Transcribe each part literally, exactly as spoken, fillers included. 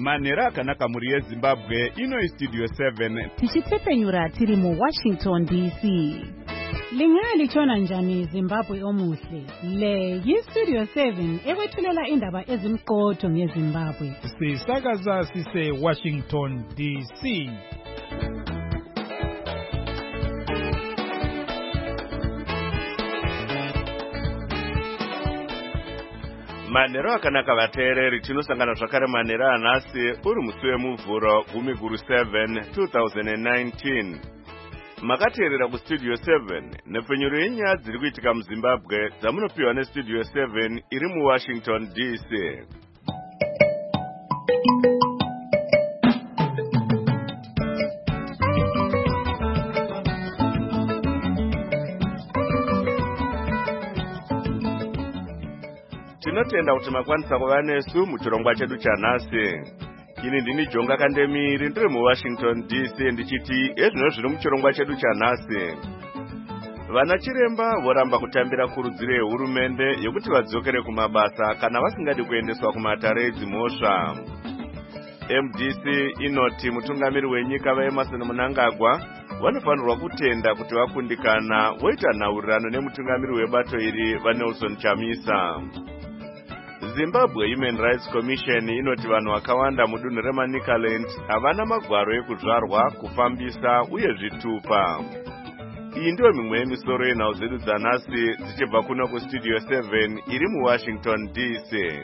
Manera akanaka muri yeZimbabwe ino Studio seven. Tichitepenyura tiri mu Washington D C. Lingali chona njani Zimbabwe omuhle. Le yi Studio seven ekwethulela indaba ezimqotho ngeZimbabwe. Sisakaza sise Washington D C. Manero akanaka vateereri tinosangana zvakare manero anhasi uri musi wemuvhuro gumiguru seven two thousand nineteen. Makateerera kustudio seven nepfenyuro yenyaya dziri kuitika muZimbabwe dzamunopiwa nestudio seven iri muWashington D C. Tinotenda kuti makwanisa kuva nesu muchirongwa chedu chanhasi. Ini ndini Jonga Kandemiri ndiri muWashington D C ndichiti ezvino zviri muchirongwa chedu chanhasi. Vana chiremba voramba kutambira kurudziro yehurumende yekuti vadzokere kumabasa kana vasingadi kuendeswa kumatare edzimhosva. M D C inoti mutungamiri wenyika vaEmmerson Mnangagwa vanofanirwa kutenda kuti vakundikana voita nhaurirano nemutungamiri webato iri vaNelson Chamisa. Zimbabwe Human Rights Commission inoti vanhu vakawanda mudunhu reManicaland havana magwaro ekuzvarwa, kufambisa uye zvitupa. Iyi ndiyo mimwe yemisoro yenhau dzedu dzanhasi dzichibva kuno kustudio seven iri muWashington D C.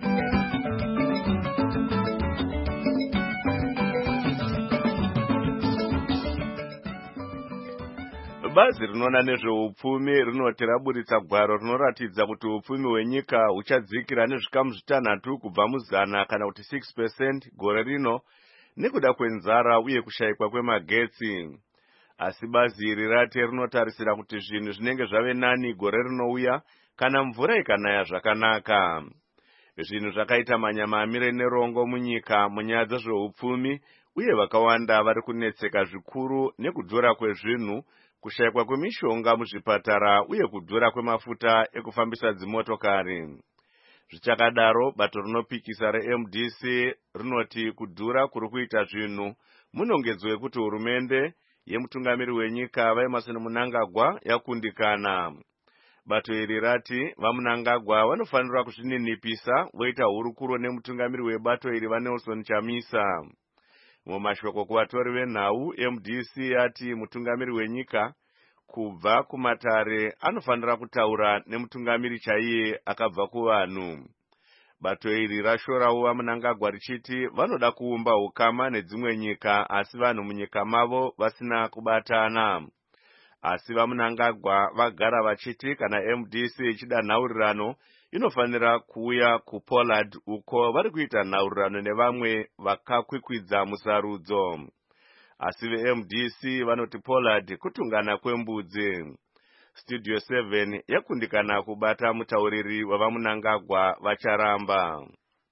Bazi rinoona nezveupfumi rinoti raburitsa gwaro rinoratidza kuti upfumi hwenyika huchadzikira nezvikamu zvitanhatu kubva muzana kana kuti six percent gore rino nekuda kwenzara uye kushayikwa kwemagetsi. Asi bazi iri rati rinotarisira kuti zvinhu zvinenge zvave nani gore rinouya kana mvura ikanaya zvakanaka. Zvinhu zvakaita manyama amire nerongo munyika munyaya dzezveupfumi uye vakawanda vari kunetseka zvikuru nekudhura kwezvinhu, kushayikwa kwemishonga muzvipatara uye kudhura kwemafuta ekufambisa dzimotokari. Zvichakadaro, bato rinopikisa reM D C rinoti kudhura kuri kuita zvinhu munongedzo wekuti hurumende yemutungamiri wenyika vaEmmerson Mnangagwa yakundikana. Bato iri rati vaMnangagwa vanofanira kuzvininipisa voita hurukuro nemutungamiri webato iri vaNelson Chamisa. Mumashoko kuvatori venhau, M D C yati mutungamiri wenyika kubva kumatare anofanira kutaura nemutungamiri chaiye akabva kuvanhu. Bato iri rashorawo vaMnangagwa richiti vanoda kuumba ukama nedzimwe nyika asi vanhu munyika mavo vasina kubatana. Asi vaMnangagwa vagara vachiti kana M D C ichida nhaurirano inofanira kuuya kuPollard uko vari kuita nhaurirano nevamwe vakakwikwidza musarudzo. Asi veM D C vanoti Pollard kutungana kwembudzi. Studio seven yakundikana kubata mutauriri wavaMnangagwa vacharamba.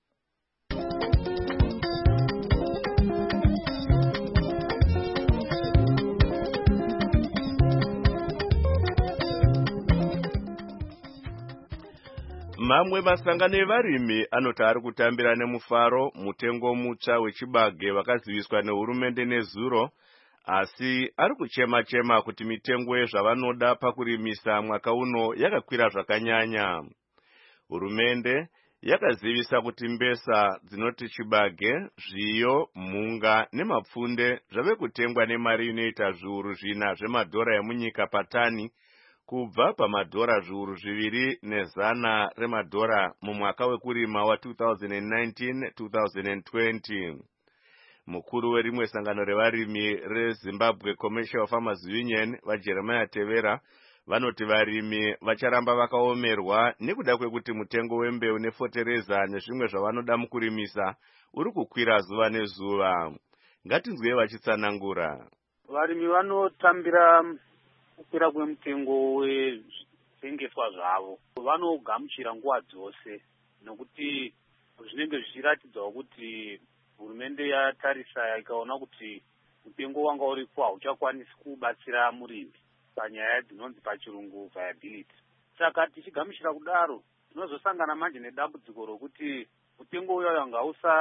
Mamwe masangano evarimi anoti ari kutambira nemufaro mutengo mutsva wechibage vakaziviswa nehurumende nezuro, asi ari kuchema chema kuti mitengo yezvavanoda pakurimisa mwaka uno yakakwira zvakanyanya. Hurumende yakazivisa kuti mbesa dzinoti chibage, zviyo, mhunga nemapfunde zvave kutengwa nemari inoita zviuru zvina zvemadhora emunyika patani kubva pamadhora zviuru zviviri nezana remadhora mumwaka wekurima wa two thousand nineteen two thousand twenty. Mukuru werimwe sangano revarimi reZimbabwe Commercial Farmers Union vaJeremiah Tevera vanoti varimi vacharamba vakaomerwa nekuda kwekuti mutengo wembeu nefotereza nezvimwe zvavanoda mukurimisa uri kukwira zuva nezuva. Ngatinzwe vachitsanangura. Varimi vanotambira kukwira kwemutengo wezvitengeswa zvavo. Vanogamuchira nguva dzose nokuti zvinenge zvichiratidzawo kuti hurumende yatarisa ikaona kuti mutengo wanga uripo hauchakwanisi kubatsira murimi panyaya dzinonzi pachirungu viability. Saka tichigamuchira kudaro tinozosangana manje nedambudziko rokuti mutengo uyo wanga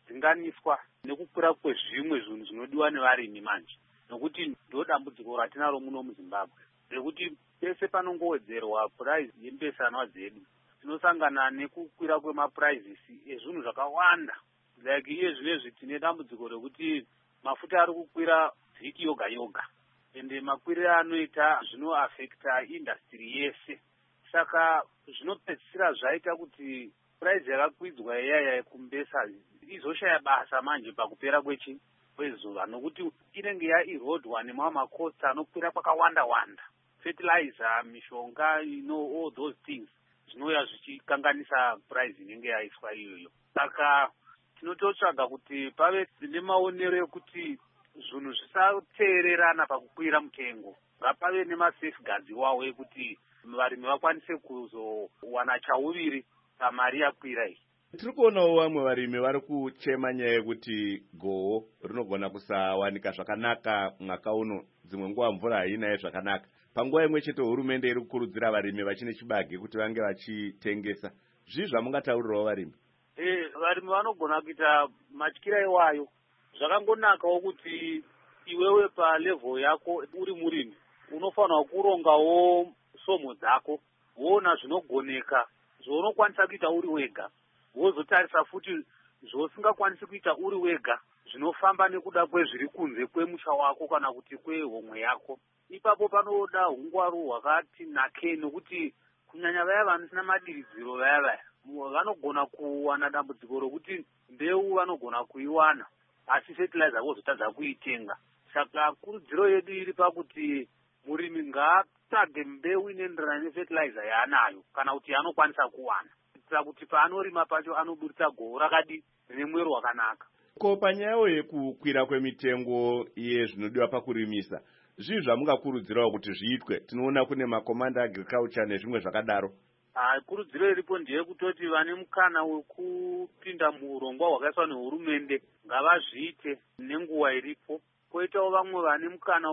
kudzinganiswa nekukwira kwezvimwe zvinhu zvinodiwa nevarimi manje, nokuti ndo dambudziko ratinaro muno muZimbabwe rekuti pese panongowedzerwa puraizi yembesanwa dzedu tinosangana nekukwira kwemapuraizisi ezvinhu zvakawanda. Like iye zvinezvi tine dambudziko rekuti mafuta ari kukwira vhiki yoga yoga, ende makwiriro anoita zvinoafekta industry yese. Saka zvinopedzisira zvaita kuti puraizi yakakwidzwa iyaya kumbesa izoshaya basa manje pakupera kwechi kwezuva, nokuti inenge yairodwa nemamwe makosti anokwira kwakawanda wanda, fertilizer, mishonga, you know, all those things zvinouya zvichikanganisa puraizi inenge yaiswa iyoyo. Saka tinototsvaga kuti pave nemaonero ekuti zvinhu zvisateererana pakukwira mutengo, ngapave nemasafeguards iwawo ekuti varimi vakwanise kuzowana chauviri pamari yakwira iyi. Tiri kuonawo vamwe varimi vari kuchema nyaya yekuti goho rinogona kusawanika zvakanaka mwaka uno, dzimwe nguva mvura hainaye zvakanaka. Panguva imwe chete hurumende iri kukurudzira varimi vachine chibage kuti vange vachitengesa. Zvii zvamungataurirawo varimi? Eh, varimi vanogona kuita matyira iwayo. Zvakangonakawo kuti iwewe palevel yako uri murimi unofanira kurongawo somo dzako, woona zvinogoneka zvounokwanisa kuita uri wega, wozotarisa futi zvousingakwanisi kuita uri wega zvinofamba nekuda kwezviri kunze kwemusha wako kana kuti kwehomwe yako. Ipapo panoda hungwaru hwakati nakei, nokuti kunyanya vaya vanosina madiridziro vaya vaya vanogona kuwana dambudziko rokuti mbeu vanogona kuiwana asi fertilizer vozotadza kuitenga. Saka kurudziro yedu iri pakuti murimi ngaatsvage mbeu inoenderana nefertilizer yaanayo kana kuti yaanokwanisa kuwana, kuitira kuti paanorima pacho anoburitsa goho rakadi rine mwero wakanaka. Ko panyayo yekukwira kwemitengo yezvinodiwa pakurimisa, zvii zvamungakurudzirawo kuti zviitwe? Tinoona kune makomanda agriculture nezvimwe zvakadaro. Ah, kurudziro iripo ndiye kutoti vane mukana wekupinda muurongwa hwakaiswa nehurumende ngavazviite nenguva iripo. Koitawo vamwe vane mukana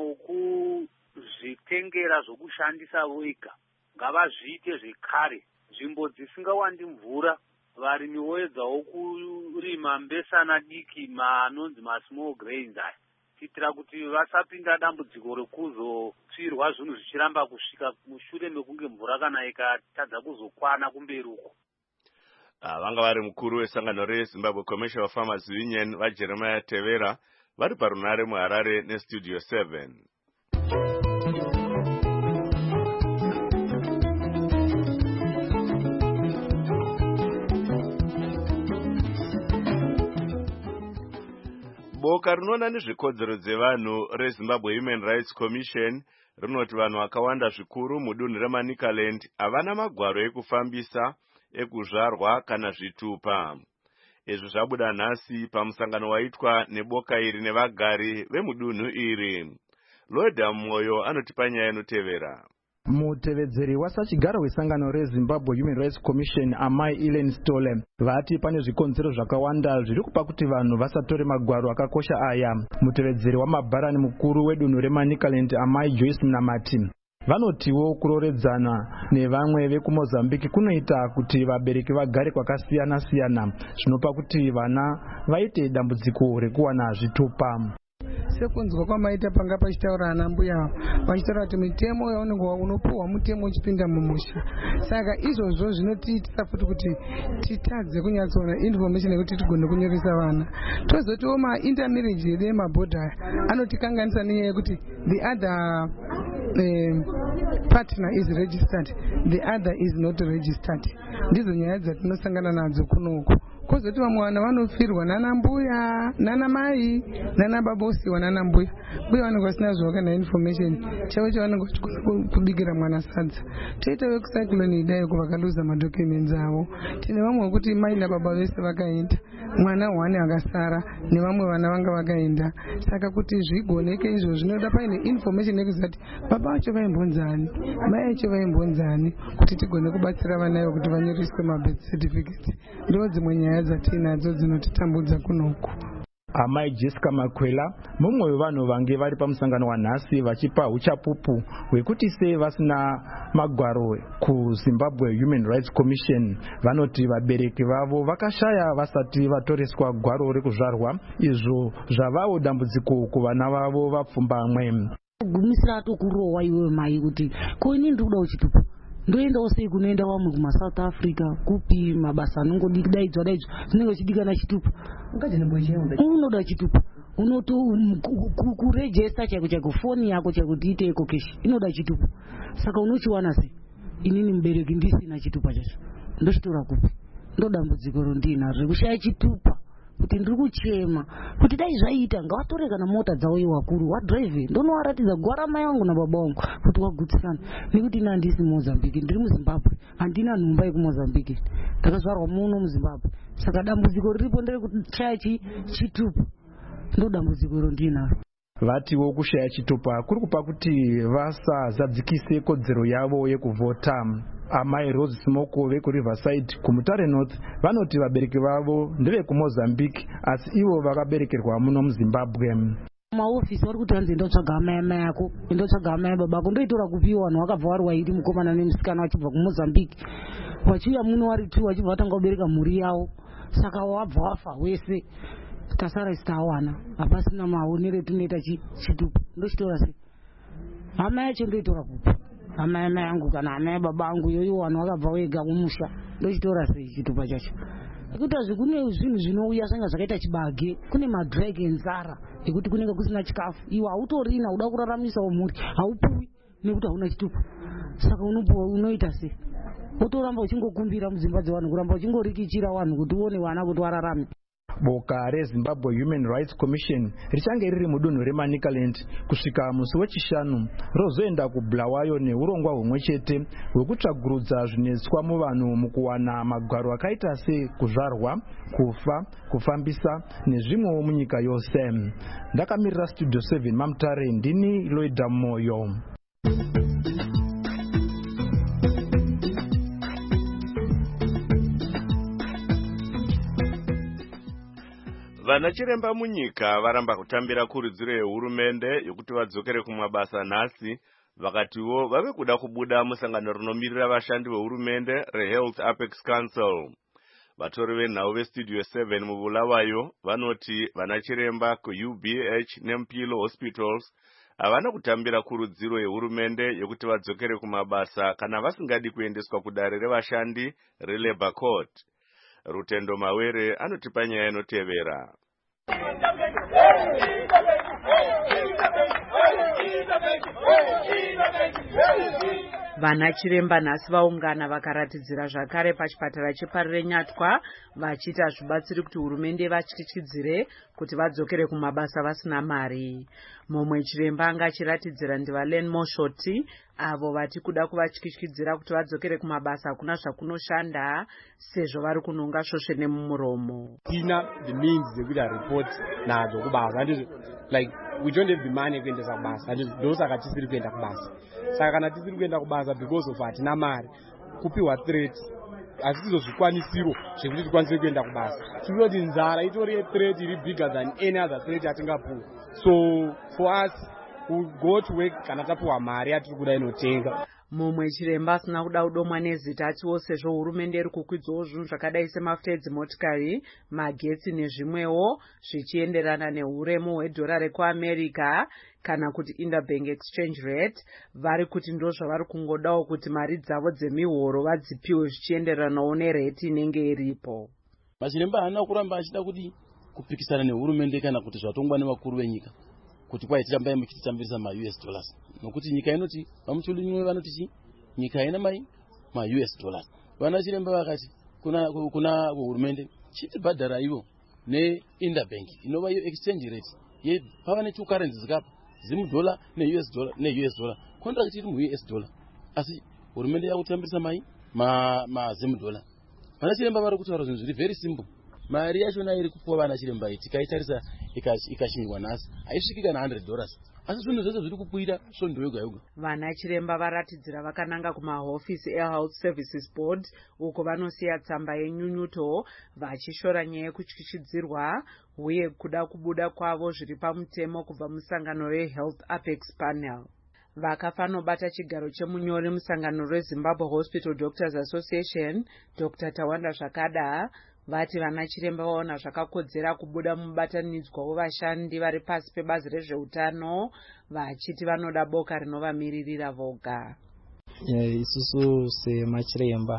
wekuzvitengera zvokushandisa vega ngavazviite zvekare. Nzvimbo dzisingawandi mvura varimi voedzawo kurima mbesana diki manonzi masmall grains aya, kuitira kuti vasapinda dambudziko rekuzotsvirwa zvinhu zvichiramba kusvika mushure mekunge mvura kana ikatadza kuzokwana kumberi uko. Ah, vanga vari mukuru wesangano reZimbabwe Commercial Farmers Union vaJeremiah Tevera vari parunare muHarare neStudio seven. Boka rinoona nezvekodzero dzevanhu reZimbabwe Human Rights Commission rinoti vanhu vakawanda zvikuru mudunhu reManicaland havana magwaro ekufambisa, ekuzvarwa kana zvitupa. Izvi zvabuda nhasi pamusangano waitwa neboka iri nevagari vemudunhu iri. Loda Mwoyo anotipa nyaya inotevera. Mutevedzeri wasachigaro wesangano reZimbabwe Human Rights Commission Amai Ellen Stole vati pane zvikonzero zvakawanda zviri kupa kuti vanhu vasatore magwaro akakosha aya. Mutevedzeri wamabharani mukuru wedunhu reManicaland Amai Joyce Mnamati vanotiwo kuroredzana nevamwe vekuMozambique kunoita kuti vabereki vagare kwakasiyana siyana zvinopa kuti vana vaite dambudziko rekuwana zvitupa. Sekunzwa kwamaita panga pachitaura ana mbuya vachitaura kuti mitemo yaunenge unopuhwa mutemo uchipinda mumusha. Saka izvozvo zvinotiitira futi kuti titadze kunyatsoona information yekuti tigone kunyoresa vana. Tozotiwo maintermarriage yedu emabhodha anotikanganisa nenyaya yekuti the other uh, partner is registered, the other is not registered. Ndizo nyaya dzatinosangana nadzo kunoku. Kozoti vamwe vana vanofirwa nana mbuya, nana mai, nana babosiwa nana mbuya. Mbuya vanenge vasina zvavakana information chavo chavanenge vachigona kubikira mwana sadza. Toita vekucyclone idai kuvakaluza madocuments avo. Tine vamwe vekuti mai nababa vese vakaenda, mwana hwani akasara nevamwe vana vanga vakaenda. Saka kuti zvigoneke izvo zvinoda paine information yekuzati baba vacho vaimbonzani, mai vacho vaimbonzani, kuti tigone kubatsira vana ivo kuti vanyoreswe mabirth certificate. Ndo dzimwe nyaya dzatinadzo dzinotitambudza kunoku. Amai Jessica Makwela mumwe wevanhu vange vari pamusangano wanhasi vachipa uchapupu hwekuti sei vasina magwaro kuZimbabwe Human Rights Commission. Vanoti vabereki vavo vakashaya vasati vatoreswa gwaro rekuzvarwa, izvo zvavawo dambudziko kuvana vavo vapfumbamwe. Gumisira tokurowa iwe mai kuti ko ini ndikuda uchitupa ndoenda usei kunoenda vamwe kuma South Africa kupi mabasa anongodi kudaidzwa daidzwa zvinenge zvichidikana chitupa unoda chitupa unoto kuregister chako chako foni yako chako tiite iko keshi inoda chitupa saka unochiwana sei? Inini mubereki ndisina chitupa chacho ndochitora kupi? Ndodambudziko rondinaro rekushaya chitupa kuti ndiri kuchema kuti dai zvaita ngavatore kana mota dzavo wakuru wadrive ndonowaratidza gwara mai vangu nababa vangu kuti wagutsikana nekuti ina handisi Mozambique ndiri muZimbabwe handina nhumba yekuMozambique ndakazvarwa muno muZimbabwe saka dambudziko riripo nderekushaya chitupa ndodambudziko rondinaro. Vatiwo kushaya chitupa kuri kupa kuti vasazadzikise kodzero yavo yekuvhota. Amai Rose Smoko veku Riverside kuMutare North vanoti vabereki vavo ndevekuMozambique asi ivo vakaberekerwa muno muZimbabwe. Maofisi vari kuti hanzi ndotsvaga amai amai yako ndotsvaga amai baba ako ndoitora kupiwa vanhu vakabva vari wairi mukomana nemusikana vachibva kuMozambique vachiuya muno vari tu vachibva vatanga kubereka mhuri yavo saka wabva wafa wese tasara isitawana hapasina maonero tunoita chitupa ndochitora sei? Hama yacho ndoitora kupi? Hama yama yangu kana hama yababa angu yoyo vanhu vakabva wega mumusha ndochitora sei chitupa chacho? Ekuti hazvikune zvinhu zvinouya zvanga zvakaita chibage kune madrag enzara ekuti kunenge kusina chikafu iwe hautorina uda kuraramisawo mhuri haupuwi nekuti hauna chitupa saka unopuwa unoita sei? Utoramba uchingokumbira mudzimba dzevanhu kuramba uchingorikichira vanhu kuti uone vana kuti vararame. Boka reZimbabwe Human Rights Commission richange riri mudunhu reManicaland kusvika musi wechishanu rozoenda kuBulawayo neurongwa humwe chete hwekutsvagurudza zvinetswa muvanhu mukuwana magwaro akaita sekuzvarwa, kufa, kufambisa nezvimwewo munyika yose. Ndakamirira Studio seven Mamutare ndini Loida Moyo. Vanachiremba munyika varamba kutambira kurudziro yehurumende yokuti vadzokere kumabasa nhasi, vakatiwo vave kuda kubuda musangano rinomirira vashandi vehurumende reHealth Apex Council. Vatori venhau veStudio seven muBulawayo vanoti vanachiremba kuU B H neMpilo Hospitals havana kutambira kurudziro yehurumende yokuti vadzokere kumabasa kana vasingadi kuendeswa kudare revashandi reLabour Court. Rutendo Mawere anotipa nyaya inotevera. Vanachiremba nhasi vaungana vakaratidzira zvakare pachipatara cheParire Nyatwa vachita zvibatsiri kuti hurumende vatyityidzire kuti vadzokere kumabasa vasina mari. Mumwe chiremba anga achiratidzira ndivaLen Moshoti avo vati kuda kuvatyityidzira kuti vadzokere kumabasa hakuna zvakunoshanda sezvo vari kunonga svosve nemumuromo. Tina the means dzekuti report nadzo kubasa like we don't have the money kuendesa kubasa ndosaka tisiri kuenda kubasa. Saka kana tisiri kuenda kubasa because of hatina mari kupiwa threat asisizo zvikwanisiro zvekuti tikwanise kuenda kubasa. Tinoti nzara itori threat iri bigger than any other threat atingapuwa. So for us we go to work kana tapuwa mari atiri kuda inotenga. Mumwe chiremba asina kuda kudomwa nezita atiwo sezvo hurumende iri kukwidzawo zvinhu zvakadai semafuta edzimotikari, magetsi nezvimwewo zvichienderana neuremu hwedhora rekuAmerica kana kuti Interbank Exchange Rate, vari kuti ndozvavari kungodawo kuti mari dzavo dzemihoro vadzipiwe zvichienderanawo nerate inenge iripo. Machiremba haana kuramba achida kuti kupikisana nehurumende kana kuti zvatongwa nevakuru venyika kuti kwai tichambai muchititambirisa ma U S dollars nokuti nyika inoti vamuchulunyu vanoti chi nyika ina mai ma U S dollars. Vana chiremba vakati kuna kuna hurumende chitibhadhara ivo ne Interbank inova yo exchange rate ye pava ne two currencies zikapa zimu dollar ne U S dollar ne U S dollar contract iri mu U S dollar asi hurumende yakutambirisa mai ma ma zimu dollar. Vana chiremba vari kutaura zvinhu zviri very simple mari yachona iri kupuwa vana chiremba iyi tikaitarisa ikashimirwa nhasi haisviki kana one hundred dollars asi zvinhu zvese zviri kukwira svondo yoga yoga. Vana chiremba varatidzira vakananga kumahofisi eHealth Services Board uko vanosiya tsamba yenyunyuto vachishora nyaya yekutyityidzirwa uye kuda kubuda kwavo zviri pamutemo kubva musangano reHealth Apex Panel. Vakafanobata chigaro chemunyori musangano reZimbabwe Hospital Doctors Association Doctor Tawanda Zvakada vati vana chiremba vaona zvakakodzera kubuda mubatanidzwa wevashandi vari pasi pebazi rezveutano vachiti vanoda boka rinovamiririra voga. Isusu semachiremba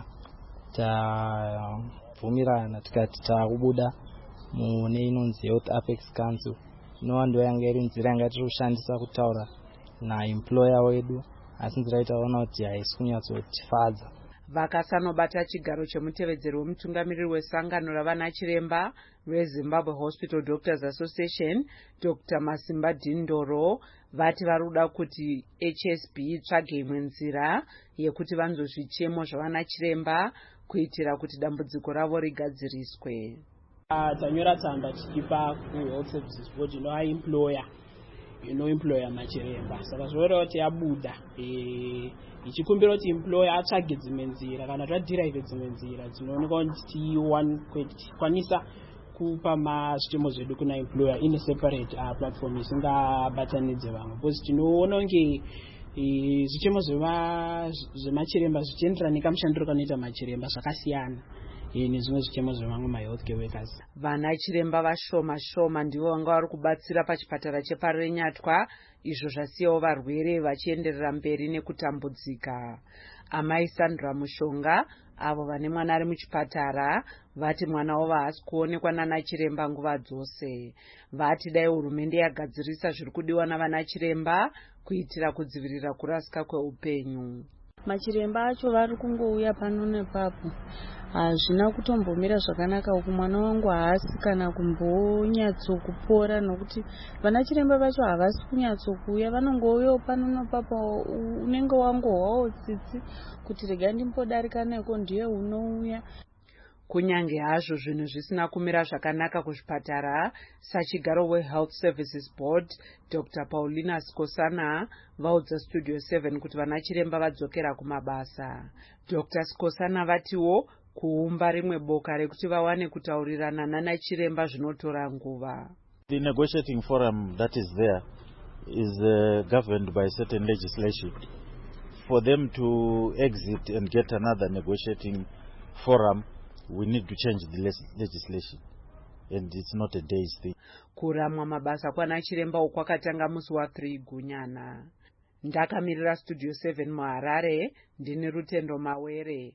tabvumirana tikati takubuda mune inonzi Health Apex Council inova ndo yanga iri nzira yanga tiri kushandisa kutaura naemployer wedu asi nzira itaona kuti haisi kunyatsotifadza. Vakasanobata chigaro chemutevedzeri wemutungamiriri wesangano ravana chiremba reZimbabwe Hospital Doctors Association Doctor Masimba Dindoro vati varuda kuti H S B itsvage imwe nzira yekuti vanzwe zvichemo zvavana chiremba kuitira kuti dambudziko ravo rigadziriswe. Tanyora tsamba tichipa kuHealth Services Board inova employer inoemploya machiremba saka zvoreva kuti yabuda ichikumbira kuti employer atsvage dzimwe nzira kana tadhiraivhe dzimwe nzira dzinoonekwa kuti tikwanisa kupa mazvitemo zvedu kuna employer in a separate uh, platform isingabatanidze vamwe because tinoona kunge zvichemo zvemachiremba zvichienderana nekamushandiro kanoita machiremba zvakasiyana nezvimwe zvichemo zvevamwe mahealthcare workers. Vana chiremba vashoma shoma ndivo vanga vari kubatsira pachipatara cheParire Nyatwa izvo zvasiyawo varwere vachienderera mberi nekutambudzika. Amai Sandra Mushonga avo vane mwana ari muchipatara vati mwana wavo haasi kuonekwa nana chiremba nguva dzose. Vati dai hurumende yagadzirisa zviri kudiwa navana chiremba kuitira kudzivirira kurasika kweupenyu. Machiremba acho vari kungouya pano nepapo hazvina kutombomira zvakanaka uku mwana wangu haasi kana kumbonyatsokupora nokuti vana chiremba vacho havasi kunyatsokuuya vanongouyawo pano nepapo unenge wangohwawo tsitsi kuti rega ndimbodarika neko ndiye unouya. Kunyange hazvo zvinhu zvisina kumira zvakanaka kuzvipatara sachigaro weHealth Services Board Doctor Paulina Skosana vaudza Studio seven kuti vana chiremba vadzokera kumabasa. Doctor Skosana vatiwo kuumba rimwe boka rekuti vawane kutaurirana nana chiremba zvinotora nguva. The negotiating forum that is there is uh, governed by certain legislation. For them to exit and get another negotiating forum, we need to change the legislation, and it's not a day's thing. Kuramwa mabasa kwana chiremba ukwakatanga musi wa three Gunyana. Ndakamirira Studio seven muHarare, ndini Rutendo Mawere.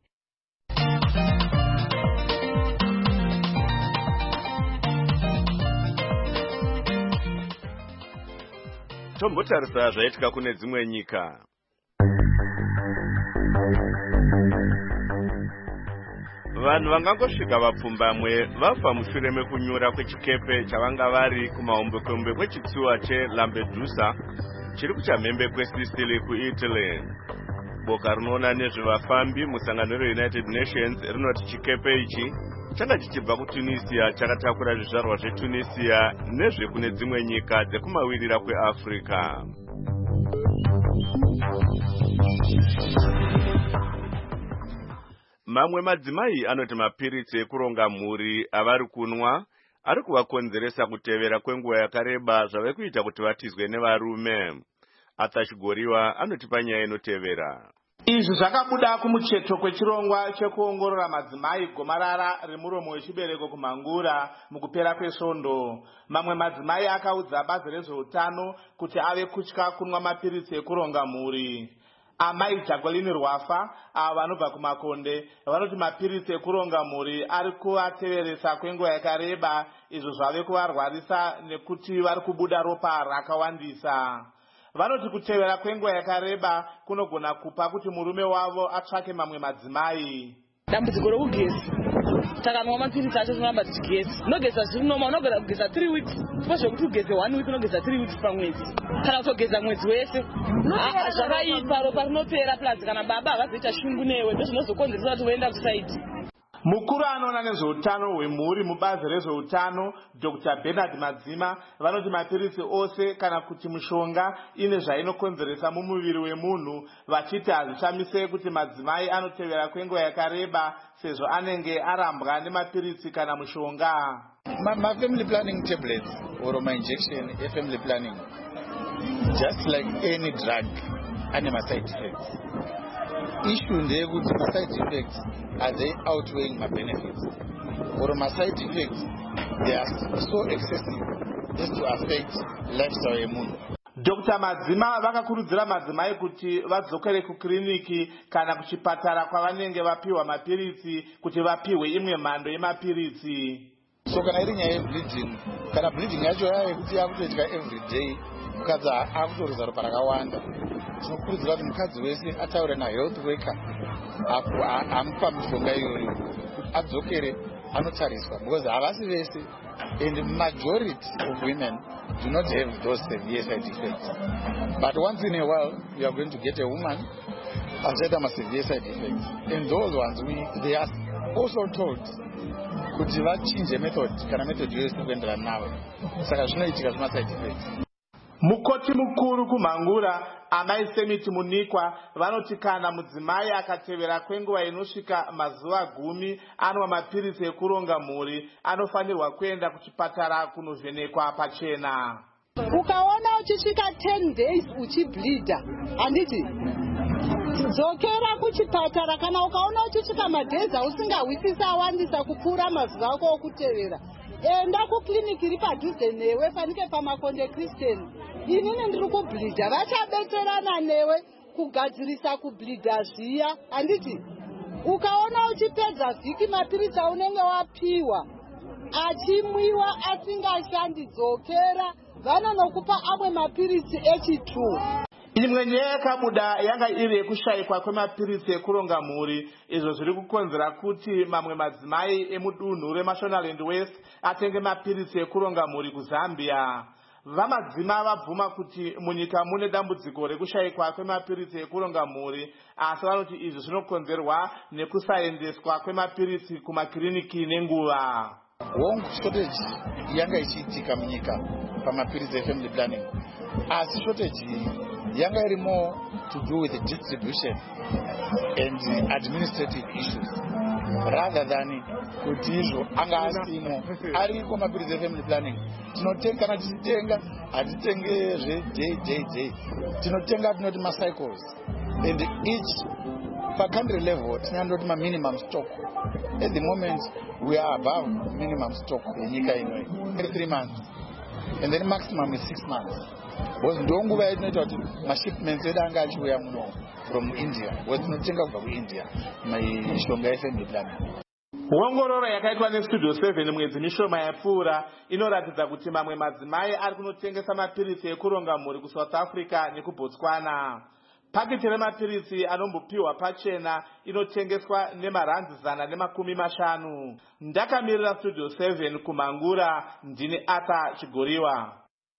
Tombotarisa zvaitika kune dzimwe nyika. Vanhu vangangosvika vapfumbamwe vafa mushure mekunyura kwechikepe chavanga vari kumahombekombe kwechitsuwa cheLampedusa chiri kuchamhembe kweSicily kuItaly. Boka rinoona nezvevafambi musangano reUnited Nations rinoti chikepe ichi changa chichibva kuTunisia chakatakura zvizvarwa zveTunisia nezvekune dzimwe nyika dzekumawirira kweAfrica. Mamwe madzimai anoti mapiritsi ekuronga mhuri avari kunwa ari kuvakonzeresa kutevera kwenguva yakareba zvave kuita kuti vatizwe nevarume. Atashigoriwa anotipa nyaya inotevera. Izvi zvakabuda kumucheto kwechirongwa chekuongorora madzimai gomarara remuromo wechibereko kumhangura mukupera kwesvondo. Mamwe madzimai akaudza bazi rezveutano kuti ave kutya kunwa mapiritsi ekuronga mhuri. Amai Jacqueline Rwafa ava vanobva kumakonde vanoti mapiritsi ekuronga mhuri ari kuvateveresa kwenguva yakareba izvo zvave kuvarwarisa nekuti vari kubuda ropa rakawandisa. Vanoti kutevera kwenguva yakareba kunogona kupa kuti murume wavo atsvake mamwe madzimai. Dambudziko rokugeza takanwa mapiritsi acho tinoramba tichigeza. Unogeza zviri noma, unogona kugeza three weeks posve kuti ugeze one week unogeza three weeks pamwedzi kana kutogeza mwedzi wese. Zvakaipa ropa rinopera plus kana baba havazoita shungu newe ndozvinozokonzeresa kuti voenda kusaiti. Mukuru anoona nezveutano hwemhuri mubazi rezveutano Doctor Bernard Madzima vanoti mapirisi ose kana kuti mushonga ine zvainokonzeresa mumuviri wemunhu, vachiti hazvishamise kuti madzimai anotevera kwenguva yakareba sezvo anenge arambwa nemapirisi kana mushonga. Ma, ma family planning tablets or my injection a family planning, just like any drug, and my side effects. Issue ndeyekuti my side effects are they outweighing my benefits, or my side effects they are so excessive as to affect lifestyle yemunhu. Doctor Madzima vakakurudzira madzimai kuti vadzokere kukliniki kana kuchipatara kwavanenge vapiwa mapirisi kuti vapiwe imwe mhando yemapirisi. So kana iri nyaya yebleeding, kana bleeding yacho yaya kuti yakutoitika every day, mukadzi akutorisa ropa rakawanda, tinokurudzira kuti mukadzi wese ataure nahealth worker apo amupa mishonga iyoyo kuti adzokere anotariswa, because havasi vese, and majority of women do not have those severe side effects. But once in a while, you are going to get a woman after some severe side effects, and those ones we they are also told kuti vachinje method kana method yose kuenderana nawo, saka zvinoitika zvima side effects. Mukoti mukuru kumhangura Amai Semiti Munikwa vanoti kana mudzimai akatevera kwenguva inosvika mazuva gumi anwa mapirisi ekuronga mhuri anofanirwa kuenda kuchipatara kunovhenekwa pachena. Ukaona uchisvika ten days uchibleeda, handiti dzokera kuchipatara. Kana ukaona uchisvika madhezi usingahwisisa awandisa kupfuura mazuva ako okutevera, enda kukliniki iri padhuze newe panike paMakonde Christian. Inini ndiri kubleeda, vachabetserana newe kugadzirisa kubleeda zviya, handiti ukaona uchipedza vhiki mapirisi aunenge wapiwa achimwiwa asingashandi, dzokera vanonokupa amwe mapirisi echitu. Imwe nyaya yakabuda yanga iri yekushayikwa kwemapirisi ekuronga mhuri, izvo zviri kukonzera kuti mamwe madzimai emudunhu reMashonaland West atenge mapirisi ekuronga mhuri kuZambia. Vamadzima vabvuma kuti munyika mune dambudziko rekushayikwa kwemapirisi ekuronga mhuri, asi vanoti izvi zvinokonzerwa nekusaendeswa kwemapirisi kumakliniki nenguva. Wrong shortage yanga ichiitika munyika pamapirisi efamily planning, asi shortage yanga iri more to do with the distribution and administrative issues rather than kuti izvo anga asimo ariko mapirisi efamily planning. Tinotenga kana tichitenga hatitenge zvejjj, tinotenga tinoti macycles, and each per country level tinandoti maminimum stock. At the moment we are above minimum stock yenyika inoi every three months, and then maximum is six months. Because ndonguva yatinoita kuti mashipments edu anga achiuya muno from India, because tinotenga kubva kuIndia mishonga yefamily planning. Ongororo yakaitwa neStudio seven mwedzi mishoma yapfuura inoratidza kuti mamwe madzimai ari kunotengesa mapirisi ekuronga mhuri kuSouth Africa nekuBotswana. Paketi remapirisi anombopiwa pachena inotengeswa nemarandzi zana nemakumi mashanu. Ndakamirira Studio seven kumhangura, ndini Arthur Chigoriwa.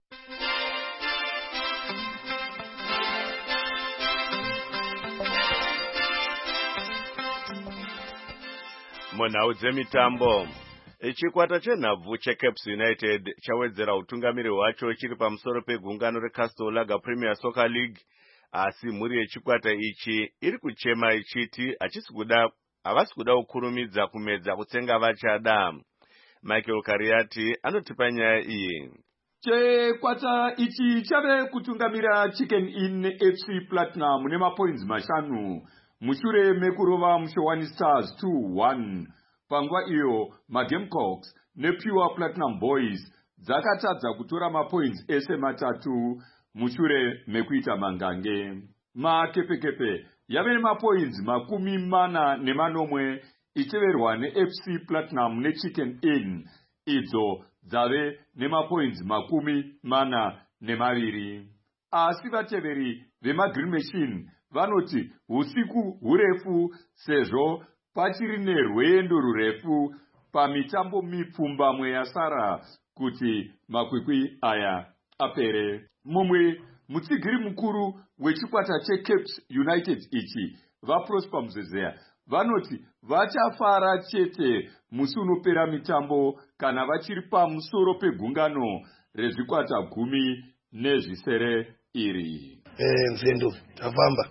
Munhau dzemitambo, chikwata chenhabvu cheCaps United chawedzera utungamiri hwacho chiri pamusoro pegungano reCastle Lager Premier Soccer League, asi mhuri yechikwata ichi iri kuchema ichiti hachisi kuda havasi kuda kukurumidza kumedza kutsenga vachada. Michael Kariati anotipa nyaya iyi. Chikwata ichi chave kutungamira Chicken Inn F C Platinum nemapoints mashanu mushure mekurova Mushowani Stars two one. Panguva iyo maGamecocks nePure Platinum Boys dzakatadza kutora mapoints ese matatu mushure mekuita mangange. Makepekepe yave nemapoints makumi mana nemanomwe icheverwa neF C Platinum neChicken Inn, idzo dzave nemapoints makumi mana nemaviri. Asi vateveri vemaGreen Machine vanoti usiku hurefu sezvo pachiri nerwendo rurefu pamitambo mipfumbamwe yasara kuti makwikwi aya apere. Mumwe mutsigiri mukuru wechikwata cheCaps United ichi vaprosper muzezeya vanoti vachafara chete musi unopera mitambo kana vachiri pamusoro pegungano rezvikwata gumi nezvisere iri. nzendo tafamba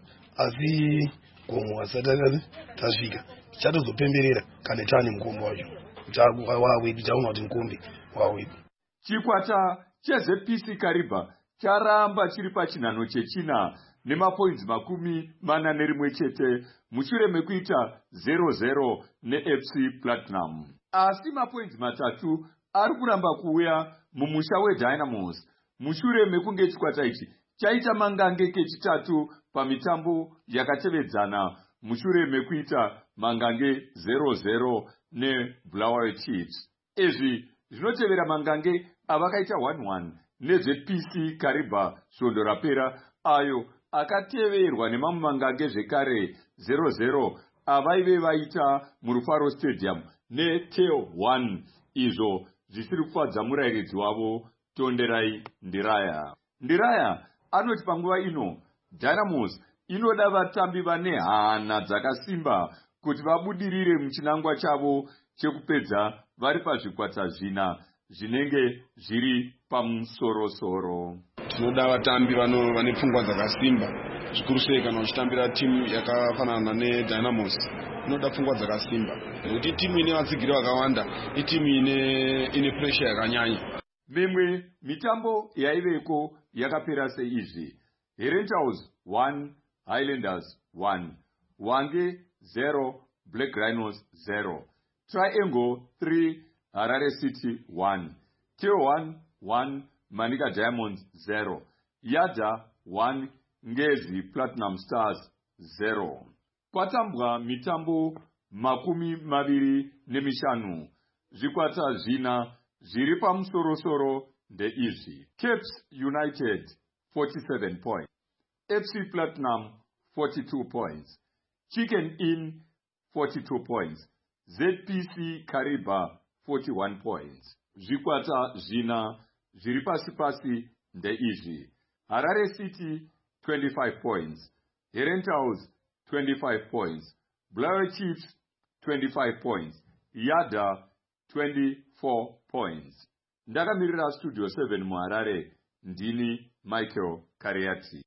asi gomo asati tasvika chatozopemberera kana tane mukombe wacho wawedu taona kuti mukombe wawedu. Chikwata chezepc Kariba charamba chiri pachinhano chechina nemapoints makumi mana nerimwe chete mushure mekuita zero zero neFC Platinum. Asi mapoints matatu ari kuramba kuuya mumusha weDynamos mushure mekunge chikwata ichi chaita mangange kechitatu pamitambo yakatevedzana mushure mekuita mangange zero zero neBulawayo Chiefs. Izvi zvinotevera mangange avakaita one one nezvePC Kariba svondo rapera ayo akateverwa nemamwe mangange zvekare zero zero avaive vaita muRufaro Stadium neTeo one, izvo zvisiri kufadza murayiridzi wavo Tonderai Ndiraya. Ndiraya anoti panguva ino Dynamos inoda vatambi vane hana dzakasimba kuti vabudirire muchinangwa chavo chekupedza vari pazvikwata zvina zvinenge zviri pamusorosoro. Tinoda vatambi vane pfungwa dzakasimba zvikuru sei kana uchitambira timu yakafanana neDynamos. Inoda pfungwa dzakasimba nekuti timu ine vatsigiri vakawanda itimu ine ine pressure yakanyanya. Mimwe mitambo yaiveko yakapera seizvi: Herentaus one, Highlanders one, Wange zero, Black Rhinos zero, Triangle three, Harare City one, Teo one one, Manika Diamonds zero, Yada one, Ngezi Platinum Stars zero. Kwatambwa mitambo makumi maviri nemishanu. Zvikwata zvina zviri pamusorosoro ndeizvi: Caps United forty-seven points, F C Platinum forty-two points, Chicken Inn forty-two points, Z P C Kariba forty-one points. Zvikwata zvina zviri pasi pasi ndeizvi: Harare City twenty-five points, Herentaus twenty-five points, Bulawayo Chiefs twenty-five points, Yada twenty-four points. Ndakamirira Studio seven muHarare, ndini Michael Kariati.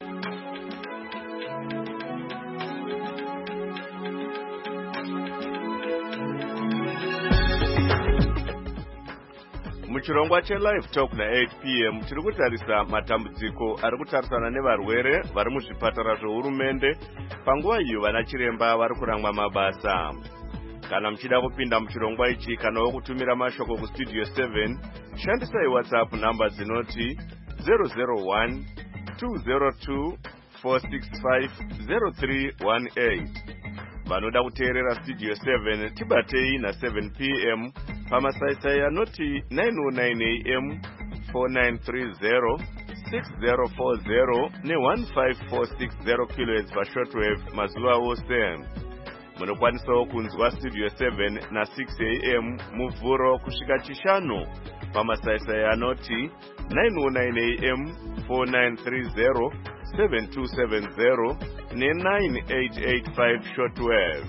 Muchirongwa che-Live Talk na eight p m tiri kutarisa matambudziko ari kutarisana nevarwere vari muzvipatara zvohurumende panguva iyo vana chiremba vari kurangwa mabasa. Kana muchida kupinda muchirongwa ichi kana kutumira mashoko kustudio seven, shandisai WhatsApp namba dzinoti zero zero one two zero two four six five zero three one eight. Vanoda kuteerera Studio seven tibatei na seven p m pamasaisai anoti nine oh nine a m four nine three zero six zero four zero ne one five four six zero kilohertz pashortwave mazuva ose. Munokwanisawo kunzwa Studio seven na six a m muvhuro kusvika chishanu pamasaisai anoti nine oh nine a m four nine three zero seven two seven zero ne nine eight eight five shortwave.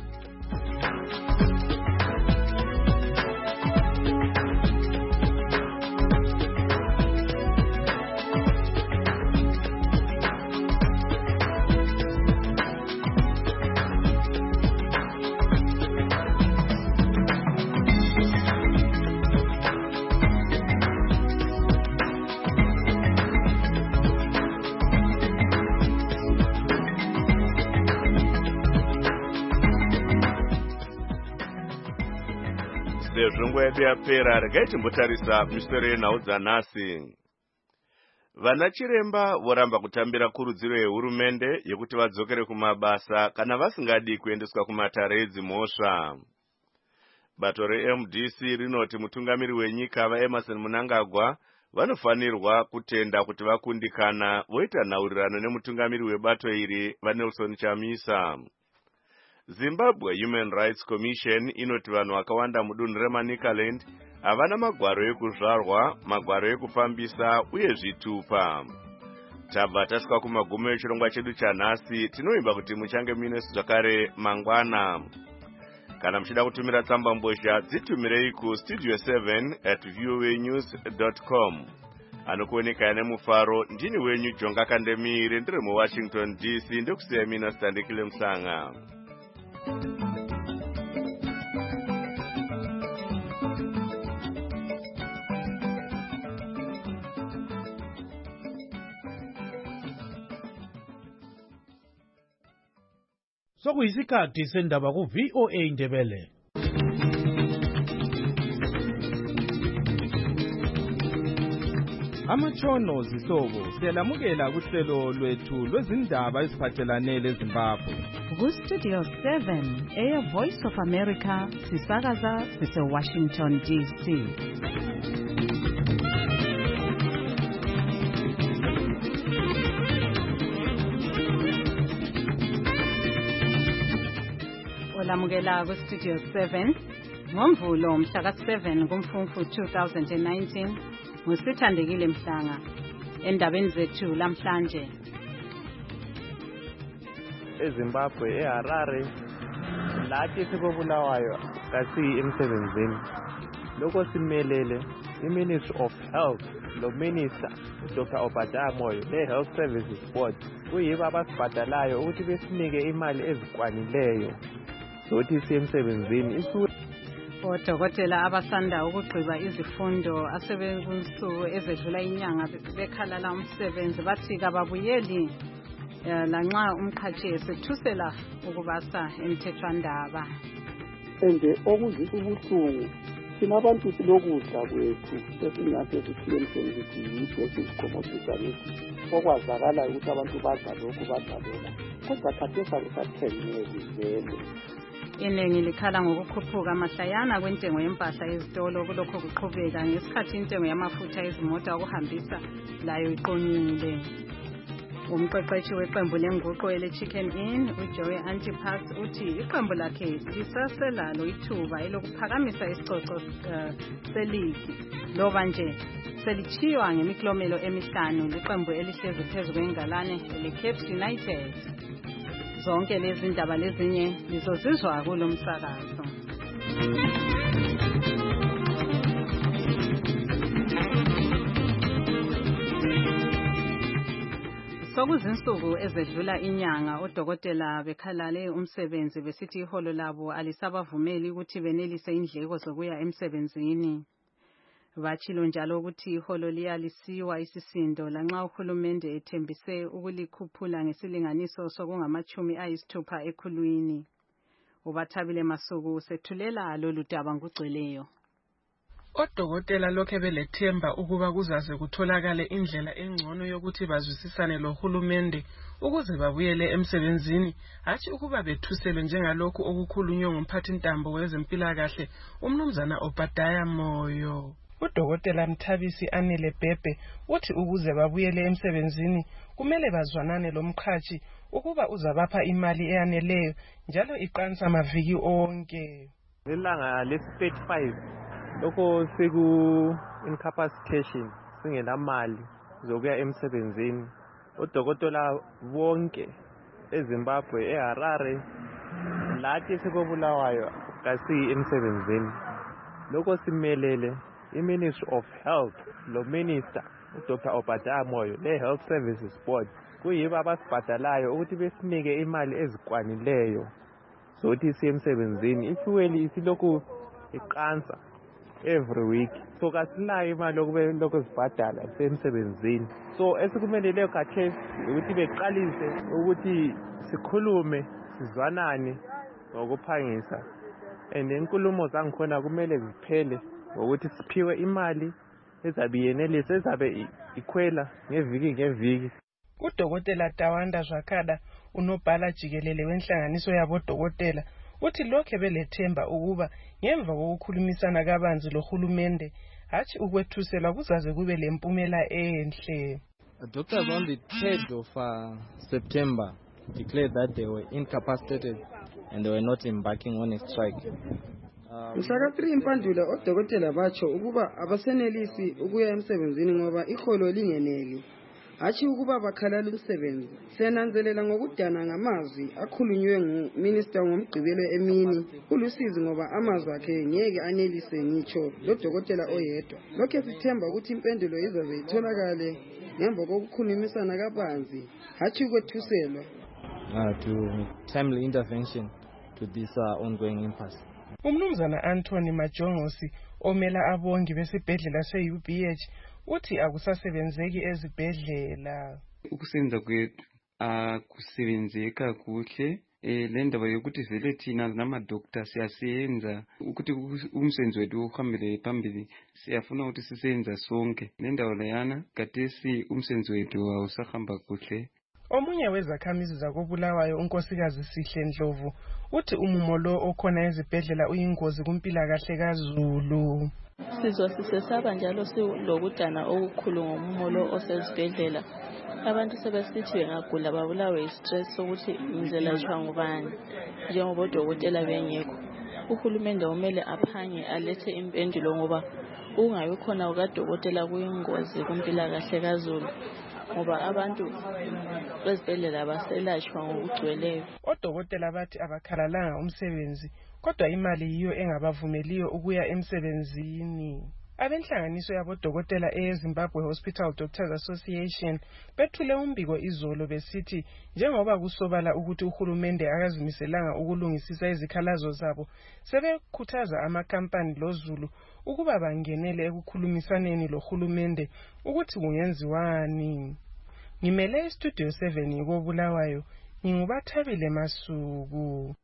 Sezvongo yedu yapera, regai timbotarisa misoro yenhau dzanhasi. Vana chiremba voramba kutambira kurudziro yehurumende yekuti vadzokere kumabasa kana vasingadi kuendeswa kumatare edzimhosva. Bato re-M D C rinoti mutungamiri wenyika vaEmerson Mnangagwa vanofanirwa kutenda kuti vakundikana voita nhaurirano nemutungamiri webato iri vaNelson Chamisa. Zimbabwe Human Rights Commission inoti vanhu vakawanda mudunhu reManicaland havana magwaro ekuzvarwa, magwaro ekufambisa uye zvitupa. tabva tasvika kumagumo echirongwa chedu chanhasi. Tinoimba kuti muchange muine zvakare mangwana. Kana muchida kutumira tsamba mbozha dzitumirei ku studio seven at voa news dot com. Anokuoneka nemufaro ndini wenyu Jonga Kandemire ndiri muWashington D C ndikusiya mina Standikile Msanga. Sokuyisikhathi sendaba ku V O A Ndebele. Amatshono zihlobo siyalamukela kuhlelo lwethu lwezindaba eziphathelane leZimbabwe. Ku Studio seven, Air Voice of America, sisakaza sise Washington D C. Olamukela ku Studio seven, ngoMvulo mhla ka seven kuMfumfu two thousand nineteen. Musithandekile Mhlanga endabeni zethu lamhlanje. eZimbabwe eHarare lathi sikobulawayo kasi emsebenzini lokho simelele iMinistry of Health lo Minister Doctor Obadiah Moyo le Health Services Board kuyiba abasibhadalayo ukuthi besinike imali ezikwanileyo zokuthi siye emsebenzini. Isu Odokotela abasanda ukugqiba izifundo asebenkunsuku ezedlula inyanga bekhalala umsebenzi bathi kababuyeli lanxa umqhashi esethusela ukubasa emthethwandaba. Enje okuzisa ubuhlungu thina abantu silokudla kwethu sesingathi siphile emsebenzini yitho esizikhomotisa lethu okwazakala ukuthi abantu badla lokhu badlalela kodwa khathesi akusathengeki vele. Iningi likhala ngokukhuphuka amahlayana kwentengo yempahla ezitolo kulokho kuqhubeka ngesikhathi intengo yamafutha ezimota okuhambisa layo iqonyile. Umqeqeshi weqembu lenguqu ele Chicken Inn uJoey Antipas uthi iqembu lakhe lisaselalo ithuba elokuphakamisa isicoco seligi loba nje selichiywa ngemiklomelo emihlanu liqembu elihlezi phezu kwengalane leCape United. Zonke lezi ndaba lezinye lizozizwa kulo msakazo. Sokuzinsuku ezedlula inyanga odokotela bekhalale umsebenzi besithi iholo labo alisabavumeli ukuthi benelise indleko zokuya emsebenzini. Bachilo njalo ukuthi iholo liyalisiwa isisindo lanxa uhulumende ethembise ukulikhuphula ngesilinganiso sokungamachumi ayisithupha ekhulwini. Ubathabile Masuku sethulela lolu daba ngugcweleyo. Odokotela lokhe belethemba ukuba kuzaze kutholakale indlela engcono yokuthi bazwisisane lohulumende ukuze babuyele emsebenzini hathi ukuba bethuselwe njengalokhu okukhulunywe ngumphathintambo wezempilakahle umnumzana Obadiah Moyo. Udokotela Mthabisi Anele Bhebhe uthi ukuze babuyele emsebenzini kumele bazwanane lomqhashi ukuba uzabapha imali eyaneleyo njalo iqansa amaviki onke. Ilanga le thirty-five lokho siku incapacitation singenamali zokuya emsebenzini. Odokotela bonke eZimbabwe eHarare lathi sikobulawayo kasi emsebenzini lokho simelele iMinistry of Health lo Minister Doctor Obadiah Moyo le Health Services Board kuyiba abasibhadalayo ukuthi besinike imali ezikwanileyo zokuthi siye emsebenzini. Ifuel isilokhu iqansa every week so kasilayo imali lokube lokho sibhadala semsebenzini. So esikumeleleyo khathesi ukuthi beqalise ukuthi sikhulume sizwanane ngokuphangisa and inkulumo zangikhona kumele ziphele ukuthi siphiwe imali ezabe yenelisa ezabe ikhwela ngeviki ngeviki. Udokotela Tawanda Zwakhada unobhala jikelele wenhlanganiso yabodokotela uthi lokhe belethemba ukuba ngemva kokukhulumisana kabanzi lohulumende hathi ukwethuselwa kuzaze kube lempumela enhle. Doctors on the third of uh, September declared that they were incapacitated and they were not embarking on a strike. Mhla three impandula odokotela batsho ukuba abasenelisi ukuya emsebenzini ngoba iholo lingeneli. hatshi ukuba bakhalala umsebenzi. Siyananzelela ngokudana ngamazwi akhulunywe nguminister ngomgqibelo emini. Kulusizi ngoba amazwi akhe ngeke anelise ngitsho lodokotela oyedwa. Lokho sithemba ukuthi impendulo izabe itholakale ngemva kokukhulumisana kabanzi, hatshi ukwethuselwa. Uh, to timely intervention to this uh, ongoing impasse. Umnumzana Anthony Majongosi omela abongi besibhedlela se-U B H uthi akusasebenzeki ezibhedlela. Ukusebenza kwethu akusebenzeka kuhle. Eh le ndaba yokuthi vele thina namadokta siyasebenza ukuthi umsebenzi wethu uhambele phambili, siyafuna ukuthi sisebenza sonke. Le ndaba leyana kadesi umsebenzi wethu awusahamba kuhle. Omunye wezakhamizi zakobulawayo unkosikazi Sihle Ndlovu uthi umumo lo okhona ezibhedlela uyingozi kumpilakahle kaZulu. Sizwa sisesaba njalo silokudana okukhulu ngomumo lo osezibhedlela. Abantu sebesithi bengagula babulawe istress sokuthi indlela jwa ngubani njengoba odokotela bengekho. Uhulumende umele aphange alethe impendulo ngoba ungabe khona ukadokotela kuyingozi kumpilakahle kaZulu. Ngoba abantu bezibhedlela baselashwa ngokugcweleyo. Odokotela bathi abakhalalanga umsebenzi kodwa imali yiyo engabavumeliyo ukuya emsebenzini. Abenhlanganiso yabodokotela eZimbabwe Hospital Doctors Association bethule umbiko izolo besithi njengoba kusobala ukuthi uhulumende akazimiselanga ukulungisisa izikhalazo zabo, sebekhuthaza amakampani loZulu ukuba bangenele ekukhulumisaneni lohulumende ukuthi kungenziwani. Ngimele istudio seven kobulawayo, ngingubathabile Masuku.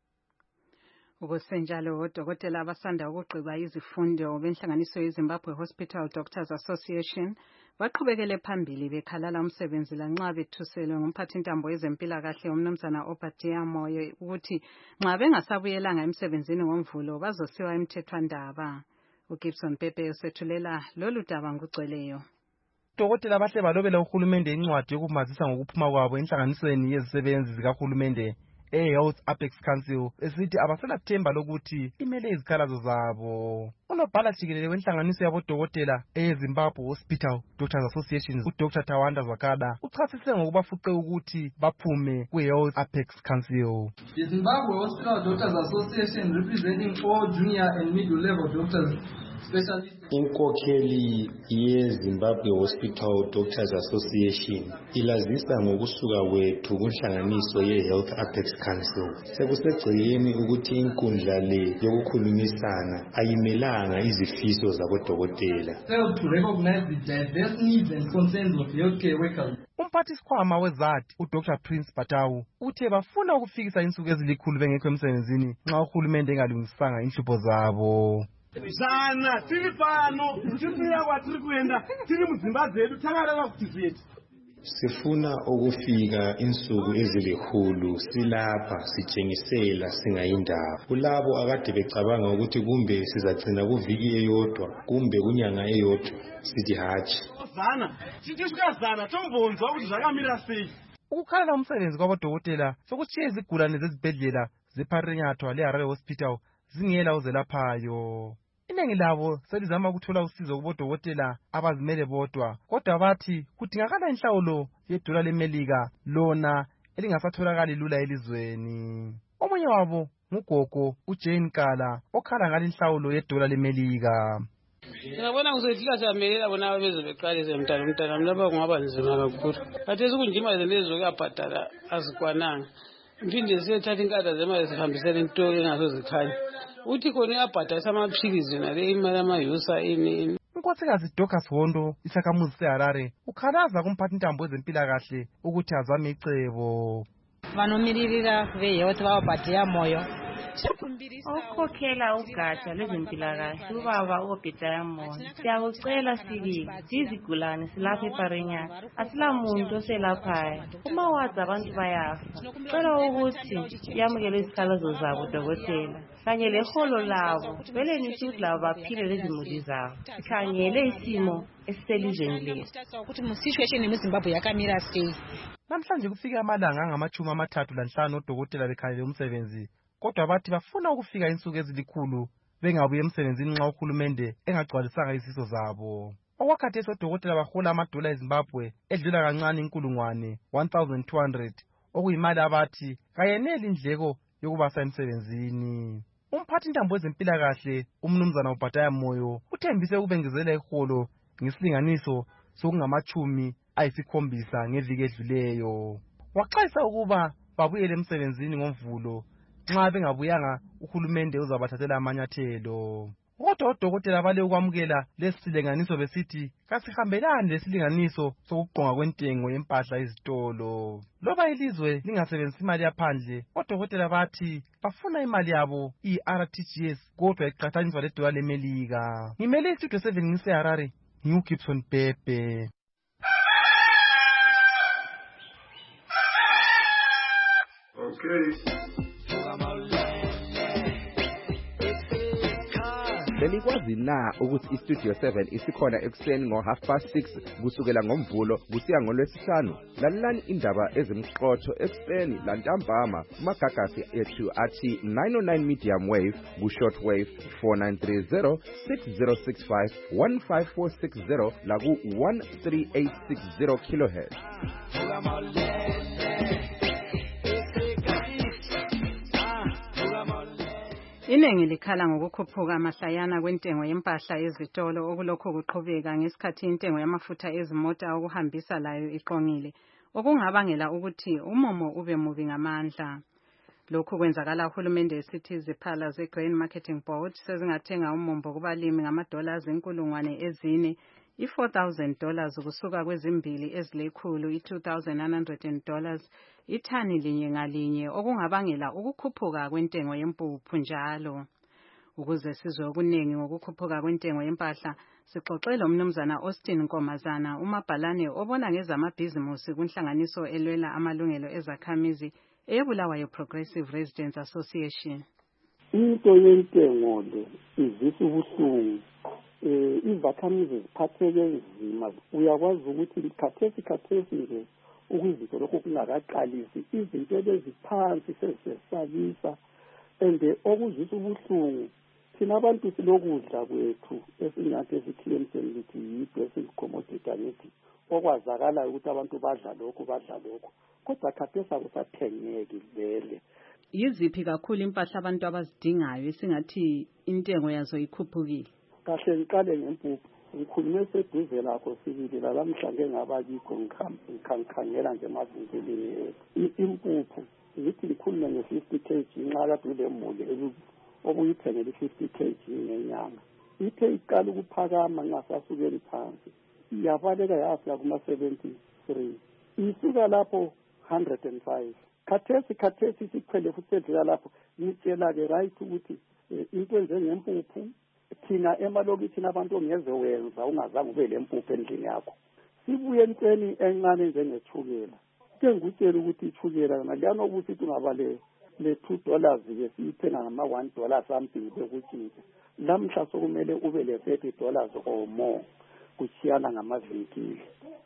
Ukusenjalo odokotela abasanda ukugqiba izifundo benhlanganiso yeZimbabwe Hospital Doctors Association baqhubekele phambili bekhalala umsebenzi lanxa bethuselwe ngumphathintambo wezempilakahle umnumzana Obadiah Moyo ukuthi nxa bengasabuyelanga emsebenzini ngomvulo bazosiwa emthethwandaba. uGibson Pepe usethulela lolu daba ngugcweleyo. Odokotela bahle balobela uhulumende incwadi yokumazisa ngokuphuma kwabo enhlanganisweni yezisebenzi zikahulumende e-Health Apex Council esithi abaselathemba lokuthi imele izikhalazo zabo. Unobhala jikelele wenhlanganiso yabodokotela eZimbabwe Hospital Doctors Association uDoctor Tawanda Zwakada uchasise ngokubafuqe ukuthi baphume kwi-Health Apex Council. The Zimbabwe Hospital Doctors Association representing all junior and middle level doctors, Inkokheli yeZimbabwe Hospital Doctors Association ilazisa ngokusuka kwethu kunhlanganiso ye-Health Apex Council. Sekusegcekeni ukuthi inkundla le yokukhulumisana ayimelanga izifiso zabodokotela. Failed to recognize the diverse needs and concerns of healthcare workers. Umphathiskhwama wezadi uDoctor Prince Batawu uthe bafuna ukufikisa insuku ezilikhulu bengekho emsebenzini nxa uhulumende engalungisanga inhlupho zabo. Zana tiri pano tibuya kwatiri kuenda tiri mudzimba dzedu takarara kuti zvetu. Sifuna ukufika insuku ezilikhulu silapha sitshengisela singayindawo. Kulabo akade becabanga ukuthi kumbe sizagcina kuviki eyodwa kumbe kunyanga eyodwa sithi hatshi. Zana sitisika zana tombonzwa ukuthi zvakamira sei. Ukukhala umsebenzi kwabodokotela sokutshiya izigulane zezibhedlela zePharenyathwa leHarare Hospital zingela uzelaphayo. Iningi labo selizama ukuthola usizo kubodokotela abazimele bodwa, kodwa bathi kudingakala inhlawulo yedola leMelika lona elingasatholakali lula elizweni. Omunye wabo ngugogo uJane Kala okhala ngale inhlawulo yedola leMelika. Ngiyabona kuzothika siyamelela bona abezobeqalise mntana mntana lapha kungaba nzima kakhulu. Bathe sikunjima lezo kuyabhadala azikwananga. Mphinde siyethatha inkada zemali zihambisele into engasozikhanya. Uthi khona uyabhadalisa amaphilizi nale imali amayusa ini. Unkosikazi Dorcas Hondo isakhamuzi seHarare ukhalaza kumphathintambo wezempilakahle ukuthi azame icebo. Vanomiririra veHealth vaObadiah Moyo okhokhela ugatsha lwezempilakahle ubaba uObadiah Moyo siyakucela sibili izigulane silapha ePharenyathwa asilamuntu oselaphayo uma wazi abantu bayafa cela ukuthi yamukele izikhalazo zabo dokotela kanye leholo labo veleni ukuthi labo baphile lezimuli zabo sikhangele isimo esiselizweni lethu ukuthi mu situation eMzimbabwe yakamira sei. Namhlanje kufika amalanga angamachumi amathathu lanhlanu odokotela bekhalele umsebenzi, kodwa bathi bafuna ukufika insuku ezilikhulu bengabuye emsebenzini nxa uhulumende engagcwalisanga izifiso zabo. okwakhathesi odokotela bahola amadola eZimbabwe edlula kancane inkulungwane one thousand two hundred okuyimali abathi kayeneli indleko yokubasa emsebenzini. Umphathi intambo wezempilakahle umnumzana uBhataya Moyo uthembise ukubengezela iholo ngesilinganiso sokungamachumi ayisikhombisa ngeviki edluleyo. Waxwayisa ukuba babuyele emsebenzini ngoMvulo nxa bengabuyanga uhulumende uzabathathela amanyathelo. Kodwa odokotela bale ukwamukela lesi silinganiso besithi kasihambelani lesilinganiso sokuqonga kwentengo yempahla ezitolo. Loba ilizwe lingasebenzisi imali yaphandle, odokotela bathi bafuna imali yabo i-R T G S kodwa iqhathaniswa ledola leMelika. Ngimele istudio seven ngise Harare, ngiuGibson Pepe. Okay. Benikwazi na ukuthi iStudio seven isikhona ekuseni ngo half past six kusukela ngoMvulo kusiya ngoLwesihlanu. Lalelani indaba ezimqotho ekuseni lantambama kumagagasi ethu athi nine oh nine medium wave ku-short wave four nine three zero six zero six five one five four six zero laku one three eight six zero kilohertz. Iningi likhala ngokukhuphuka mahlayana kwentengo yempahla ezitolo okulokho kuqhubeka ngesikhathi intengo yamafutha ezimota okuhambisa layo iqongile okungabangela ukuthi umomo ube mubi ngamandla. Lokhu kwenzakala uhulumende esithi iziphala ze-Grain Marketing Board sezingathenga umombo kubalimi ngamadollars inkulungwane ezine i-four thousand dollars kusuka kwezimbili ezilekhulu i-two thousand nine hundred dollars ithani linye ngalinye okungabangela ukukhuphuka kwentengo yempuphu njalo. Ukuze sizwe okuningi ngokukhuphuka kwentengo yempahla sixoxela umnumzana Austin Nkomazana umabhalane obona ngezamabhizimusi kunhlanganiso elwela amalungelo ezakhamizi eyeBulawayo Progressive Residents Association. Into yentengo le izisa ubuhlungu. Eh izakhamizi ziphatheke nzima. Uyakwazi ukuthi likhathesi khathesi nje ukuzinto lokho kungakaqalisi izinto eziphansi sesesabisa ende okuzisa ubuhlungu thina abantu silokudla kwethu esingathi esikhilemseni lithi yi-basic commodity angithi okwazakala ukuthi abantu badla lokho badla lokho kodwa khathesi akusathengeki vele. Yiziphi kakhulu impahla abantu abazidingayo esingathi intengo yazo ikhuphukile? Kahle ngiqale ngempuphu. Ngikhulume seduze lakho sibili lalamhlanje ngabakikho ngikhankhangela nje emazinkeleni impuphu ngithi ngikhulume nge-fifty kilograms nxa kade ulemuli okuyithengela i-fifty kilograms ngenyanga ithe iqala ukuphakama ngasasukeli phansi yabaleka yafika kuma-seventy-three isuka lapho one hundred and five khathesi khathesi siqhele futhi sedlula lapho ngitshela-ke right ukuthi into enjengempuphu thina emalokithini abantu ongeze wenza ungazange ube lempuphu endlini yakho. Sibuye entweni encane njengethukela. Ke ngutshela ukuthi ithukela yona liyanokuthi ungabale le two dollars ke siyithenga ngama one dollar something bekutshintsha. Lamhla sokumele ube le thirty dollars or more kuchiyana ngamavinkili.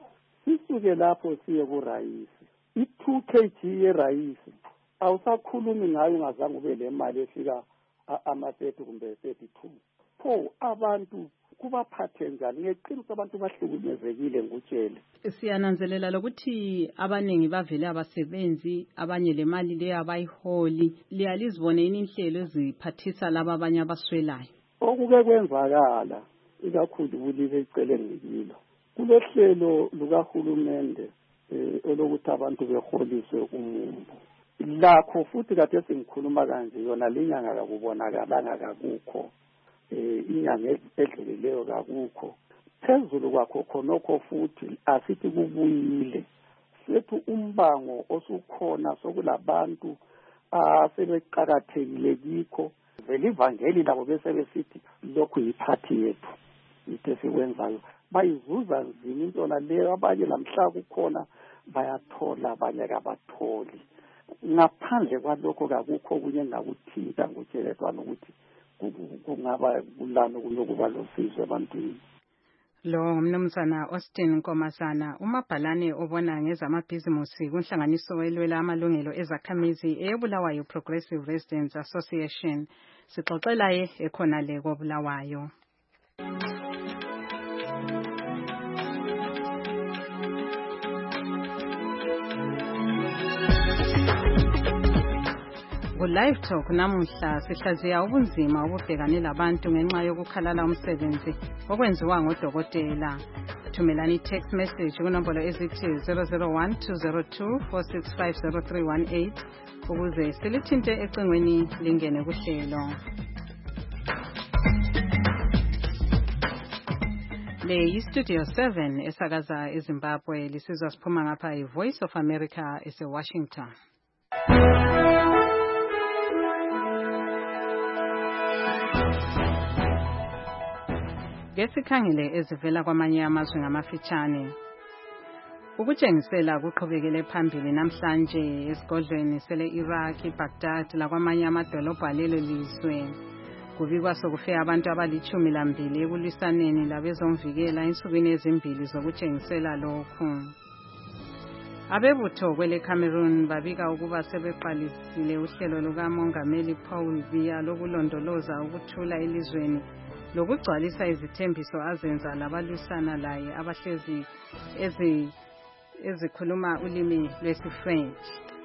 Sisuke lapho siye ku rice. I two kilograms ye rice awusakhulumi ngayo ungazange ube le mali efika ama thirty kumbe thirty-two. Pho abantu kubaphathe njani ngeqiniso abantu bahlukumezekile ngutshele. Siyananzelela lokuthi abanengi bavele abasebenzi abanye le mali le abayiholi liyalizibone inhlelo eziphathisa laba abanye abaswelayo. Okuke kwenzakala ikakhulu kulile icele ngikilo kulehlelo lukahulumende elokuthi abantu beholiswe umumbu lakho futhi kade singikhuluma kanje yona linyanga kakubonakalanga kakukho inyanga edlulileyo kakukho phezulu kwakho khonokho futhi asithi kubuyile sethu umbango osukhona sokulabantu asebeqakathekile kikho vele ivangeli labo bese besithi lokhu yiphathi yethu into sikwenzayo bayizuza nzima into leyo abanye namhla kukhona bayathola abanye akabatholi ngaphandle kwalokho kakukho kunye ngakuthinta ngotshelelwana ukuthi kungaba kulana kunokuba losizo ebantwini. Lo ngumnumzana Austin Nkomazana umabhalane obona ngezamabhizimusi kunhlanganiso elwela amalungelo ezakhamizi eyeBulawayo Progressive Residents Association. Sixoxela ye ekhona le koBulawayo. Ku-Live Talk namuhla sihlaziya ubunzima obubhekane labantu ngenxa yokukhalala umsebenzi okwenziwa ngodokotela. Thumelani text message kunombolo ezithi zero zero one two zero two four six five zero three one eight ukuze silithinte ecingweni lingene kuhlelo. Le yi-Studio seven esakaza eZimbabwe lisizwa siphuma ngapha i-Voice of America ese-Washington. Ngesikhangele ezivela kwamanye amazwe ngamafitshane. Ukutshengisela kuqhubekele phambili namhlanje esigodlweni sele-Iraq, iBaghdad lakwamanye amadolobha alelo lizwe. Kubikwa sokufe abantu abalichumi lambili ekulwisaneni labezomvikela ensukwini ezimbili zokutshengisela lokhu. Abebutho kwele Cameroon babika ukuba sebeqalisile uhlelo lukaMongameli Paul Biya lokulondoloza ukuthula elizweni lokugcwalisa izithembiso azenza labalwisana laye abahlezi ezi ezikhuluma ulimi lwesiFrench.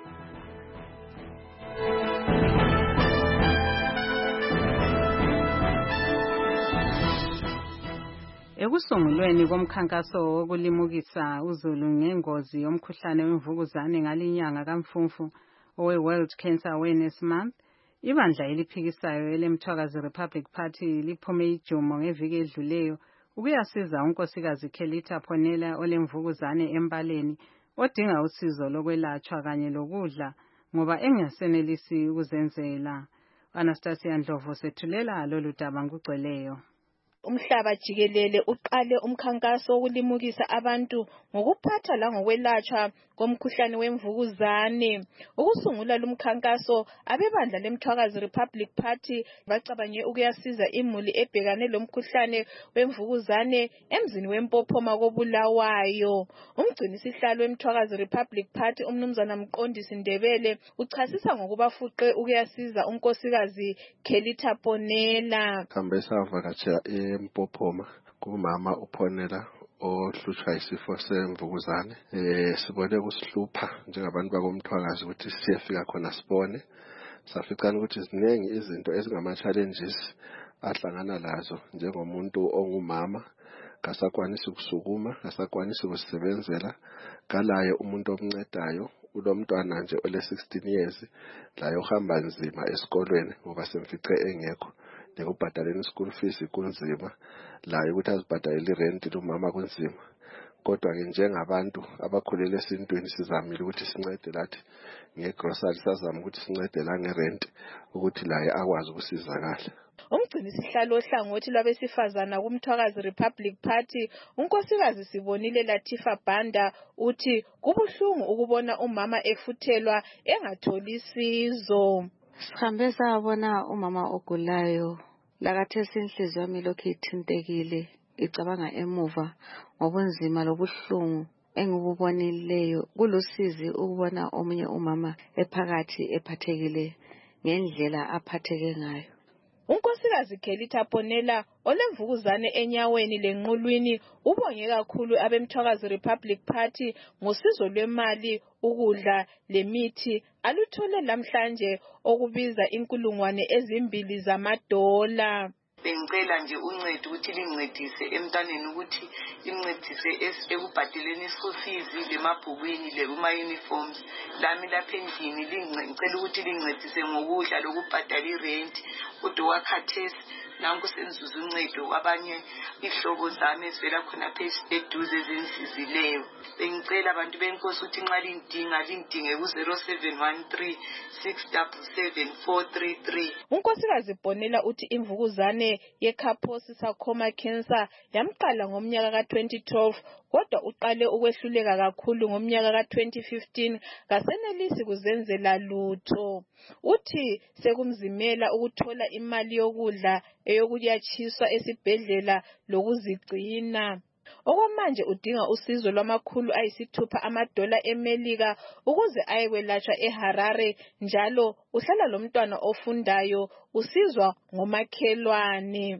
Ekusungulweni komkhankaso wokulimukisa uzulu ngengozi yomkhuhlane wemvukuzane ngalinyanga kaMfumfu owe World Cancer Awareness Month, ibandla eliphikisayo elemthwakazi Republic Party liphume ijumo ngeviki edluleyo ukuyasiza unkosikazi Kelita Ponela olemvukuzane embaleni odinga usizo lokwelatshwa kanye lokudla ngoba engasenelisi ukuzenzela. Anastasia Ndlovu sethulela lolu daba ngugcweleyo. Umhlaba jikelele uqale umkhankaso wokulimukisa abantu ngokuphatha la ngokwelatshwa komkhuhlane wemvukuzane. Ukusungula lumkhankaso abebandla lemthwakazi Republic Party bacabanye ukuyasiza imuli ebhekane lomkhuhlane wemvukuzane emzini wempophoma koBulawayo. Umgcinisihlalo wemthwakazi Republic Party umnumzana Mqondisi Ndebele uchasisa ngokubafuqe ukuyasiza unkosikazi Kelita Ponela. Khambesa vakacha empophoma kumama uPonela ohlutshwa isifo semvukuzane. Eh sibone kusihlupha njengabantu bakomthwakazi ukuthi siyefika khona sibone. Saficana ukuthi ziningi izinto ezingama challenges ahlangana lazo njengomuntu ongumama, kasakwanisi ukusukuma, kasakwanisi ukusebenzela, kalaye umuntu omncedayo ulomntwana nje ole sixteen years la yohamba nzima esikolweni ngoba semfice engekho. Nekubhadaleni school fees kunzima, la ukuthi azibhadalele rent lumama kunzima. Kodwa ke njengabantu abakhulele esintweni sizamile ukuthi sincede lathi ngegrocery, sazama ukuthi sincede la ngerent ukuthi laye akwazi ukusizakala. Umgcinisihlalo ohlangothi lwabesifazana kumthwakazi Republic Party unkosikazi Sibonile Latifa Banda uthi kubuhlungu ukubona umama efuthelwa engatholi isizo. Sihambe sabona umama ogulayo lakathesi inhliziyo yami lokhu ithintekile icabanga emuva ngobunzima lobuhlungu engibubonileyo. Kulusizi ukubona omunye umama ephakathi ephathekile ngendlela aphatheke ngayo. Unkosikazi Kelita Ponela olemvukuzane enyaweni lenqulwini ubonge kakhulu abemthwakazi Republic Party ngosizo lwemali, ukudla lemithi aluthole namhlanje okubiza inkulungwane ezimbili zamadola. Bengicela nje uncedo ukuthi lincedise emntaneni ukuthi lincedise ekubhadeleni school fees lemabhukwini lekuma uniforms lami lapha endlini. Lingicela ukuthi lincedise ngokudla lokubhadala irent kodwa wakhathesi nanku senzuza uncedo abanye ihlobo zami ezivela khona phezulu eduze ezingisizileyo. Bengicela abantu benkosi ukuthi nxa lindinga lindinge ku zero seven one three six seven seven four three three. Unkosikazi Ponela uthi imvukuzane yeKaposi sarcoma cancer yamqala ngomnyaka ka twenty twelve kodwa uqale ukwehluleka kakhulu ngomnyaka ka twenty fifteen kasenelisi kuzenzela lutho. Uthi sekumzimela ukuthola imali yokudla eyokuyatshiswa esibhedlela lokuzigcina. Okwamanje udinga usizo lwamakhulu ayisithupha amadola eMelika ukuze ayekwelatshwa eHarare, njalo uhlala lomntwana ofundayo usizwa ngomakhelwane.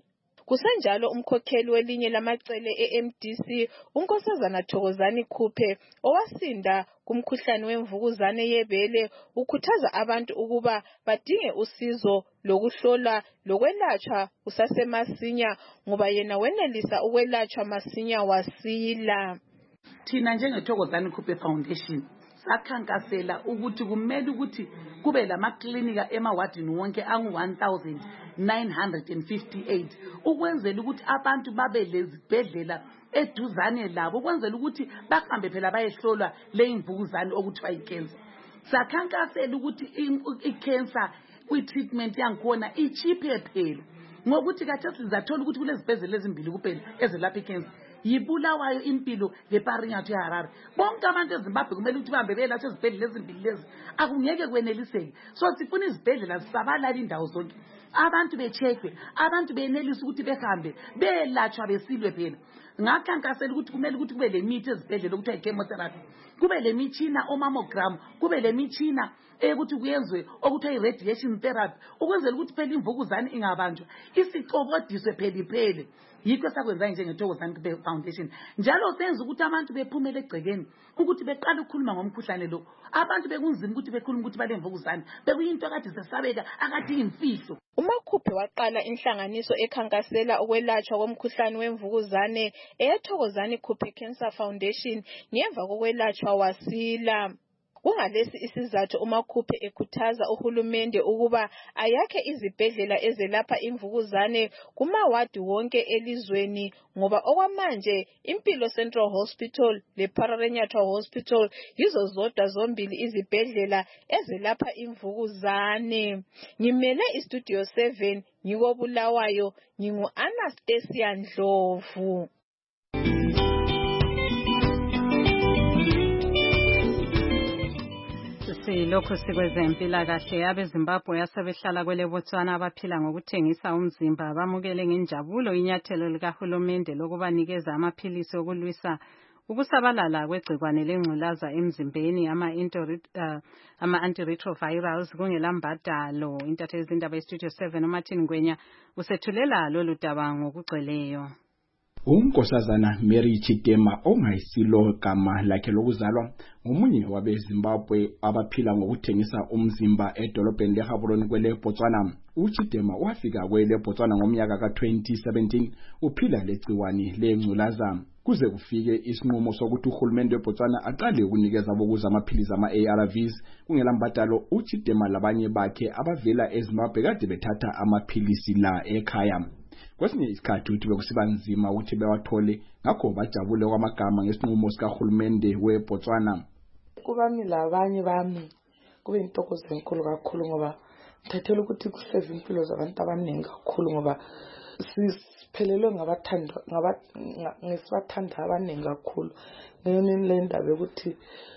Kusenjalo umkhokheli welinye lamacele e-M D C uNkosazana Thokozani Khuphe owasinda kumkhuhlane wemvukuzane yebele ukhuthaza abantu ukuba badinge usizo lokuhlola lokwelatshwa kusasemasinya ngoba yena wenelisa ukwelatshwa masinya wasila. Thina njengeThokozani Khuphe Foundation sakhankasela ukuthi kumele ukuthi kube lamaklinika emawadini wonke angu one thousand nine hundred fifty-eight ukwenzela ukuthi abantu babe lezibhedlela eduzane labo ukwenzela ukuthi bahambe phela bayehlolwa le imvukuzane okuthiwa icancer. Sakhankasela ukuthi icancer kwi-treatment yankhona ichiphe phela ngokuthi kade sizathola ukuthi kulezibhedlela ezimbili kuphela ezelapha icancer yibulawayo impilo leParinyato eHarare. Bonke abantu eZimbabwe kumele ukuthi bahambe beyelatshwa ezibhedlela ezimbili lezi akungeke kweneliseke. So sifuna izibhedlela zisabalala indawo zonke abantu becheckwe abantu benelisa ukuthi behambe beyelatshwa besilwe phela. Ngakhankasela ukuthi kumele ukuthi kube lemithi ezibhedlela okuthiwa ichemotherapy, kube lemitshina omammogram, kube lemitshina ukuthi kuyenzwe okuthiwa iradiation therapy ukwenzela ukuthi phela imvukuzane ingabanjwa isicobodiswe phela iphele. Yikho sakwenza njengeThokozani Khuphe Foundation njalo senza ukuthi abantu bephumele egcekeni ukuthi beqala ukukhuluma ngomkhuhlane lo. Abantu bekunzima ukuthi bekhuluma ukuthi balemvukuzane bekuyinto akade sesabeka akade imfihlo. uMakhuphe waqala inhlanganiso ekhankasela ukwelatshwa komkhuhlane wemvukuzane eyeThokozani Khuphe Cancer Foundation ngemva kokwelatshwa wasila. Kungalesi isizathu uMakhuphe ekhuthaza uhulumende ukuba ayakhe izibhedlela ezelapha imvukuzane kumawadi wonke elizweni ngoba okwamanje Impilo Central Hospital leParinyato Hospital yizo zodwa zombili izibhedlela ezelapha imvukuzane. Ngimele iStudio seven ngikobulawayo ngingu Anastasia Ndlovu. Lokho sikwezempilakahle abeZimbabwe asebehlala kwele Botswana abaphila ngokuthengisa umzimba bamukele ngenjabulo inyathelo likahulumende lokubanikeza amaphilisi okulwisa ukusabalala kwegcikwane lengculaza emzimbeni ama antiretrovirals kungelambadalo. Intatheli indaba yeStudio seven uMartin Ngwenya usethulela lolu daba ngokugcweleyo. uNkosazana Mary Chitema ongayisilo gama lakhe lokuzalwa ngomunye wabeZimbabwe abaphila ngokuthengisa umzimba edolobheni leGaborone kwele Botswana. uChitema wafika kwele Botswana ngomnyaka ka twenty seventeen uphila legciwane lengculaza kuze kufike isinqumo sokuthi uhulumende weBotswana aqale ukunikeza abokuza amaphilizi ama A R Vs kungelambadalo. uChitema labanye bakhe abavela eZimbabwe kade bethatha amaphilisi la ekhaya. Kwesinye isikhathi uthi bekusiba nzima ukuthi bewathole ngakho bajabule kwamagama ngesinqumo sikahulumende weBotswana. Kubami labanye bami kube intokozo enkulu kakhulu ngoba thathela ukuthi kusave impilo zabantu abaningi kakhulu ngoba siphelelwe ngabathanda ngesibathanda abaningi kakhulu. Ngene le ndaba ukuthi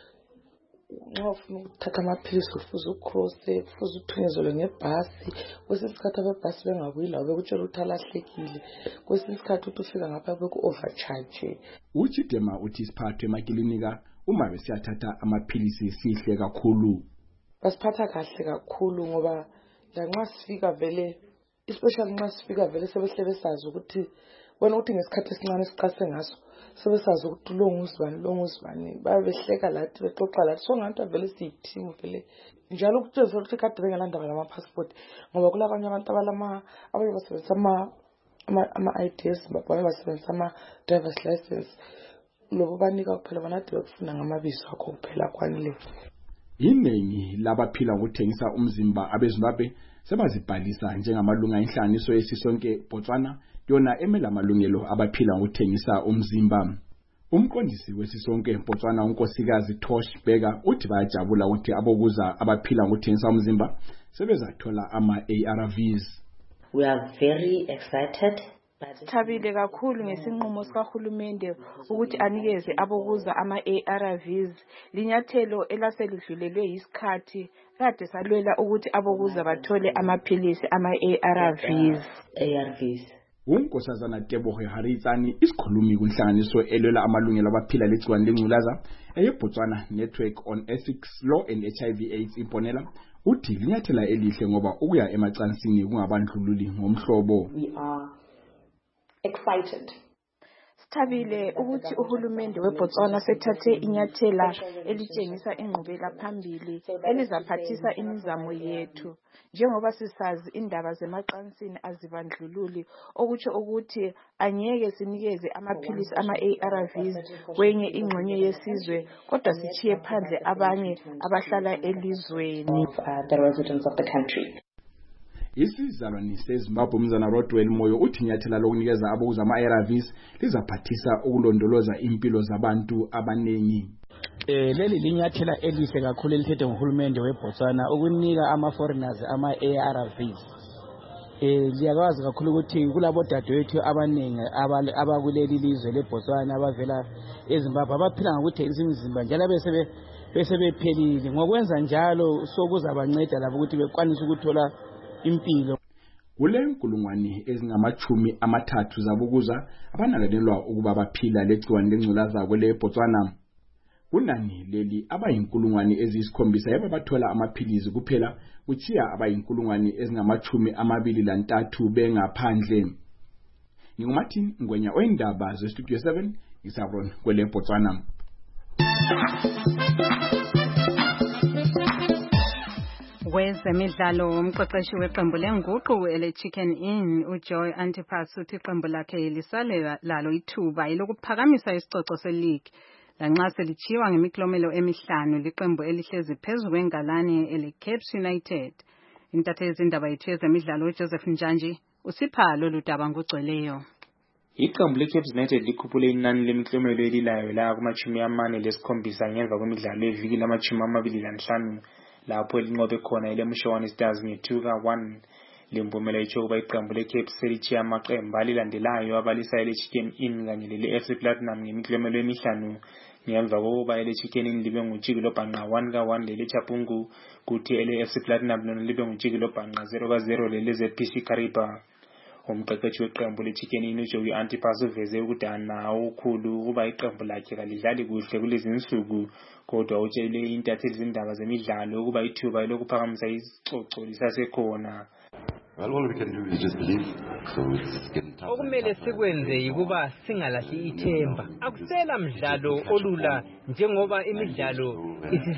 nxa ufuna ukuthatha amaphilisi ufuze ucrosse ufuze uthunyezwe ngebhasi kwesinye isikhathi abebhasi bengabuyi lawo bekutshela ukuthi alahlekile kwesinye isikhathi uthi ufika ngapha beku overcharge. uChitema uthi siphathwe emakilinika uma besiyathatha amaphilisi sihle kakhulu. Basiphatha kahle kakhulu ngoba lanxa sifika vele especially nxa sifika vele sebehle besazi ukuthi wena uthi ngesikhathi esincane siqase ngaso sebesazi ukuthi lo nguzibani lo nguzibani babehleka lathi bexoxa lathi so ngathi vele siyithimu vele njalo ukuthi ukuthi kade bengelandaba lama passport ngoba kulabanye abantu abalama abanye basebenzisa ama ama I Ds babanye basebenzisa ama driver's license lobo banika kuphela banathi bekufuna ngamabizo akho kuphela kwanele. Iningi labaphila ngokuthengisa umzimba abeZimbabwe sebazibhalisa njengamalunga enhlanganiso yesisonke Botswana yona emela amalungelo abaphila ngokuthengisa umzimba. Umqondisi wesisonke Botswana unkosikazi Tosh Bega uthi bayajabula ukuthi abokuza abaphila ngokuthengisa umzimba sebezathola ama A R Vs. We are very excited. Sithabile kakhulu ngesinqumo sikahulumende ukuthi anikeze abokuza ama A R Vs. Linyathelo elaselidlulelwe yisikhathi kade salwela ukuthi abokuza bathole amaphilisi ama A R Vs. A R Vs. uNkosazana Teboge Haritsani isikhulumi kunhlanganiso elwela amalungelo abaphila legciwane lengculaza eyeBotswana Network on Ethics Law and H I V AIDS imponela uthi linyathela elihle ngoba ukuya emacansini kungabandlululi ngomhlobo. We are excited. Sithabile ukuthi uhulumende weBotswana sethathe inyathela elitshengisa ingqubela phambili elizaphathisa imizamo yethu. Njengoba sisazi indaba zemaqansini azibandlululi okutsho ukuthi anyeke sinikeze amaphilisi ama-A R Vs kwenye ingxenye yesizwe kodwa sichiye phandle abanye abahlala elizweni. The residents of the country. Isizalwane seZimbabwe umzana Rodwell Moyo uthi inyathela lokunikeza abokuza ama-A R Vs lizaphathisa ukulondoloza impilo zabantu abanengi. Eh leli linyathela elihle kakhulu elithethe nguhulumende weBotswana ukunika ama-foreigners ama-A R Vs. Eh liyakwazi kakhulu ukuthi kulabo dadewethu abanengi abakuleli lizwe leBotswana abavela eZimbabwe abaphila ngokuthengisa imizimba njalo bese bese bephelile ngokwenza njalo sokuzabanceda labo ukuthi bekwanise ukuthola impilo. Kule nkulungwane ezingamachumi amathathu zabukuza abanakanelwa ukuba baphila legciwane lengculaza kwele Botswana. Kunani leli abayinkulungwane eziyisikhombisa yaba bathola amaphilizi kuphela kuchiya abayinkulungwane ezingamachumi amabili lantathu bengaphandle. NginguMartin Ngwenya oyindaba ze Studio seven isabron kwele Botswana. Kwezemidlalo umqeqeshi weqembu lenguqu ele Chicken Inn uJoy Antipas uthi iqembu lakhe lisale lalo ithuba elokuphakamisa isicoco seleague lanxa selichiwa ngemiklomelo emihlanu liqembu elihlezi phezulu kwengalane ele Cape United. Intatheli indaba yethu yezemidlalo Joseph Njanji usipha lolu daba ngugcweleyo. Iqembu leCape United likhuphule inani lemiklomelo elilayo la kumachumi amane lesikhombisa ngemva kwemidlalo eviki lamachumi amabili lanhlanu lapho elinqobe khona eleMshowana Stars nge-two ka one. Lempumelelo itsho ukuba iqembu leCape selichiya amaqembu alilandelayo abalisa eleChicken Inn kanye lele-F C Platinum ngemiklomelo emihlanu ngemva kokuba eleChicken Inn libe nguJikilo Bhanqa one ka one leleChapungu kuthi ele-F C Platinum lona libe nguJikilo Bhanqa zero ka zero lele-Z P C Kariba. Umqeqeshi weqembu leChicken Inn uJoey Antipas uveze ukudana okukhulu ukuba iqembu lakhe kalidlali kuhle kulezi insuku kodwa utshele intatheli zindaba zemidlalo ukuba ithuba lokuphakamisa isicoco lisasekhona. Well, all we can do is just believe. So it's getting tough. Okumele sikwenze yikuba singalahli ithemba. Akusela mdlalo olula njengoba imidlalo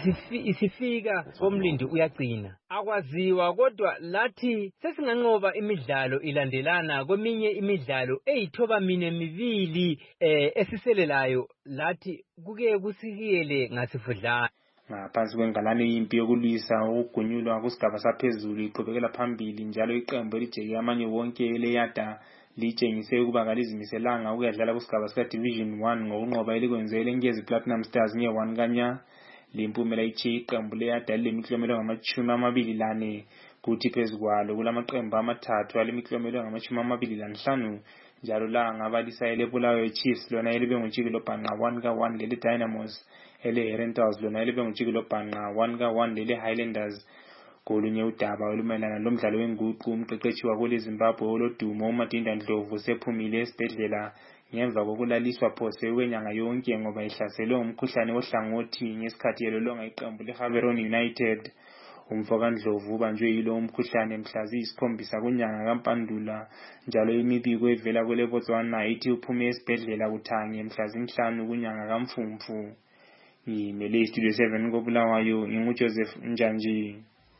isifika omlindi uyagcina. Akwaziwa kodwa lathi sesinganqoba imidlalo ilandelana kweminye imidlalo eyithoba mine mibili eh esiselelayo lathi kuke kusikiyele ngasifudlana. Ngaphansi kwengalane impi yokulwisa ukugunyulwa kusigaba saphezulu iqhubekela phambili njalo iqembu elijeke amanye wonke eleyada litshengise ukuba kalizimiselanga ukudlala kusigaba sika Division one ngokunqoba elikwenze eleNkezi Platinum Stars nge one kanya. Lempumela ichi iqembu leyada lemiklomelo ngamachumi amabili lane kuthi phezukwalo kulamaqembu amathathu alemiklomelo ngamachumi amabili lanhlanu njalo la ngabalisa eleBulawayo Chiefs lona elibe nguJikilo Bhanqa one ka one lele Dynamos ele Herentals lona elibe nguJikilo Bhanqa one ka one lele Highlanders. Kolunye udaba olumelana lomdlalo wenguqu umqeqeshi wakule Zimbabwe olodumo uMadinda Ndlovu sephumile esibhedlela ngemva kokulaliswa phose kwenyanga yonke ngoba ihlaselwe umkhuhlane ohlangothi ngesikhathi elolonga iqembu leGaborone United. Umfoka Ndlovu ubanjwe yilo umkhuhlane mhla ziyisikhombisa kunyanga kaMpandula njalo imibiko evela kwele Botswana ithi uphume esibhedlela kuthange mhla zinhlanu kunyanga kaMfumfu. Yimele Studio seven koBulawayo nginguJoseph Njanji.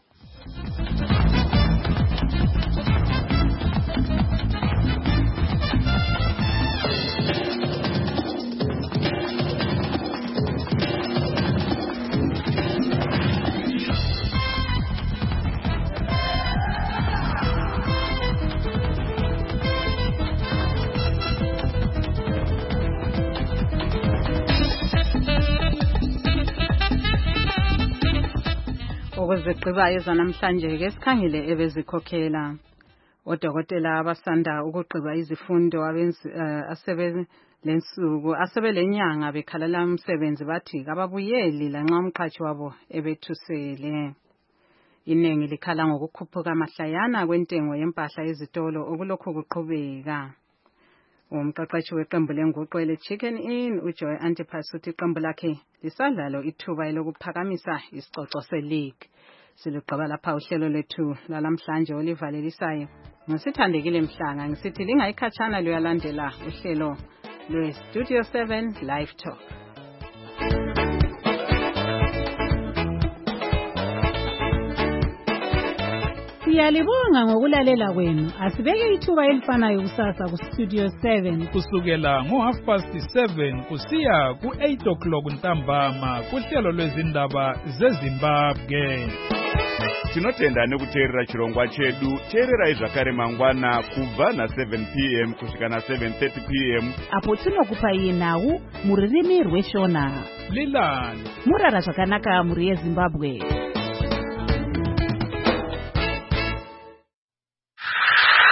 Okuzigqibayo zanamhlanje ke sikhangile ebezikhokhela odokotela abasanda ukugqiba izifundo abenzi asebe lensuku asebelenyanga bekhalala umsebenzi bathi kababuyeli lanxa umqhashi wabo ebethusele. Inengi likhala ngokukhuphuka amahlayana kwentengo yempahla ezitolo okulokhu kuqhubeka. Umqeqeshi weqembu lenguqu ele Chicken Inn uJoy Antipas uthi iqembu lakhe lisadlalo ithuba elokuphakamisa isicoco seleague Siluqaba lapha uhlelo lethu lalamhlanje olivalelisayo. Ngisithandekile Mhlanga ngisithi lingayikhatshana luyalandela uhlelo lwe-Studio seven Live Talk. Siyalibonga ngokulalela kwenu. Asibeke ithuba elifanayo kusasa ku-Studio seven. Kusukela ngo half past seven kusiya ku eight o'clock ntambama kuhlelo lwezindaba zeZimbabwe. Tinotenda nekuteerera chirongwa chedu. Teererai zvakare mangwana kubva na seven p m kusvika na seven thirty p m apo tinokupai nhau muririmi rweshona. Lilani murara zvakanaka muri yeZimbabwe.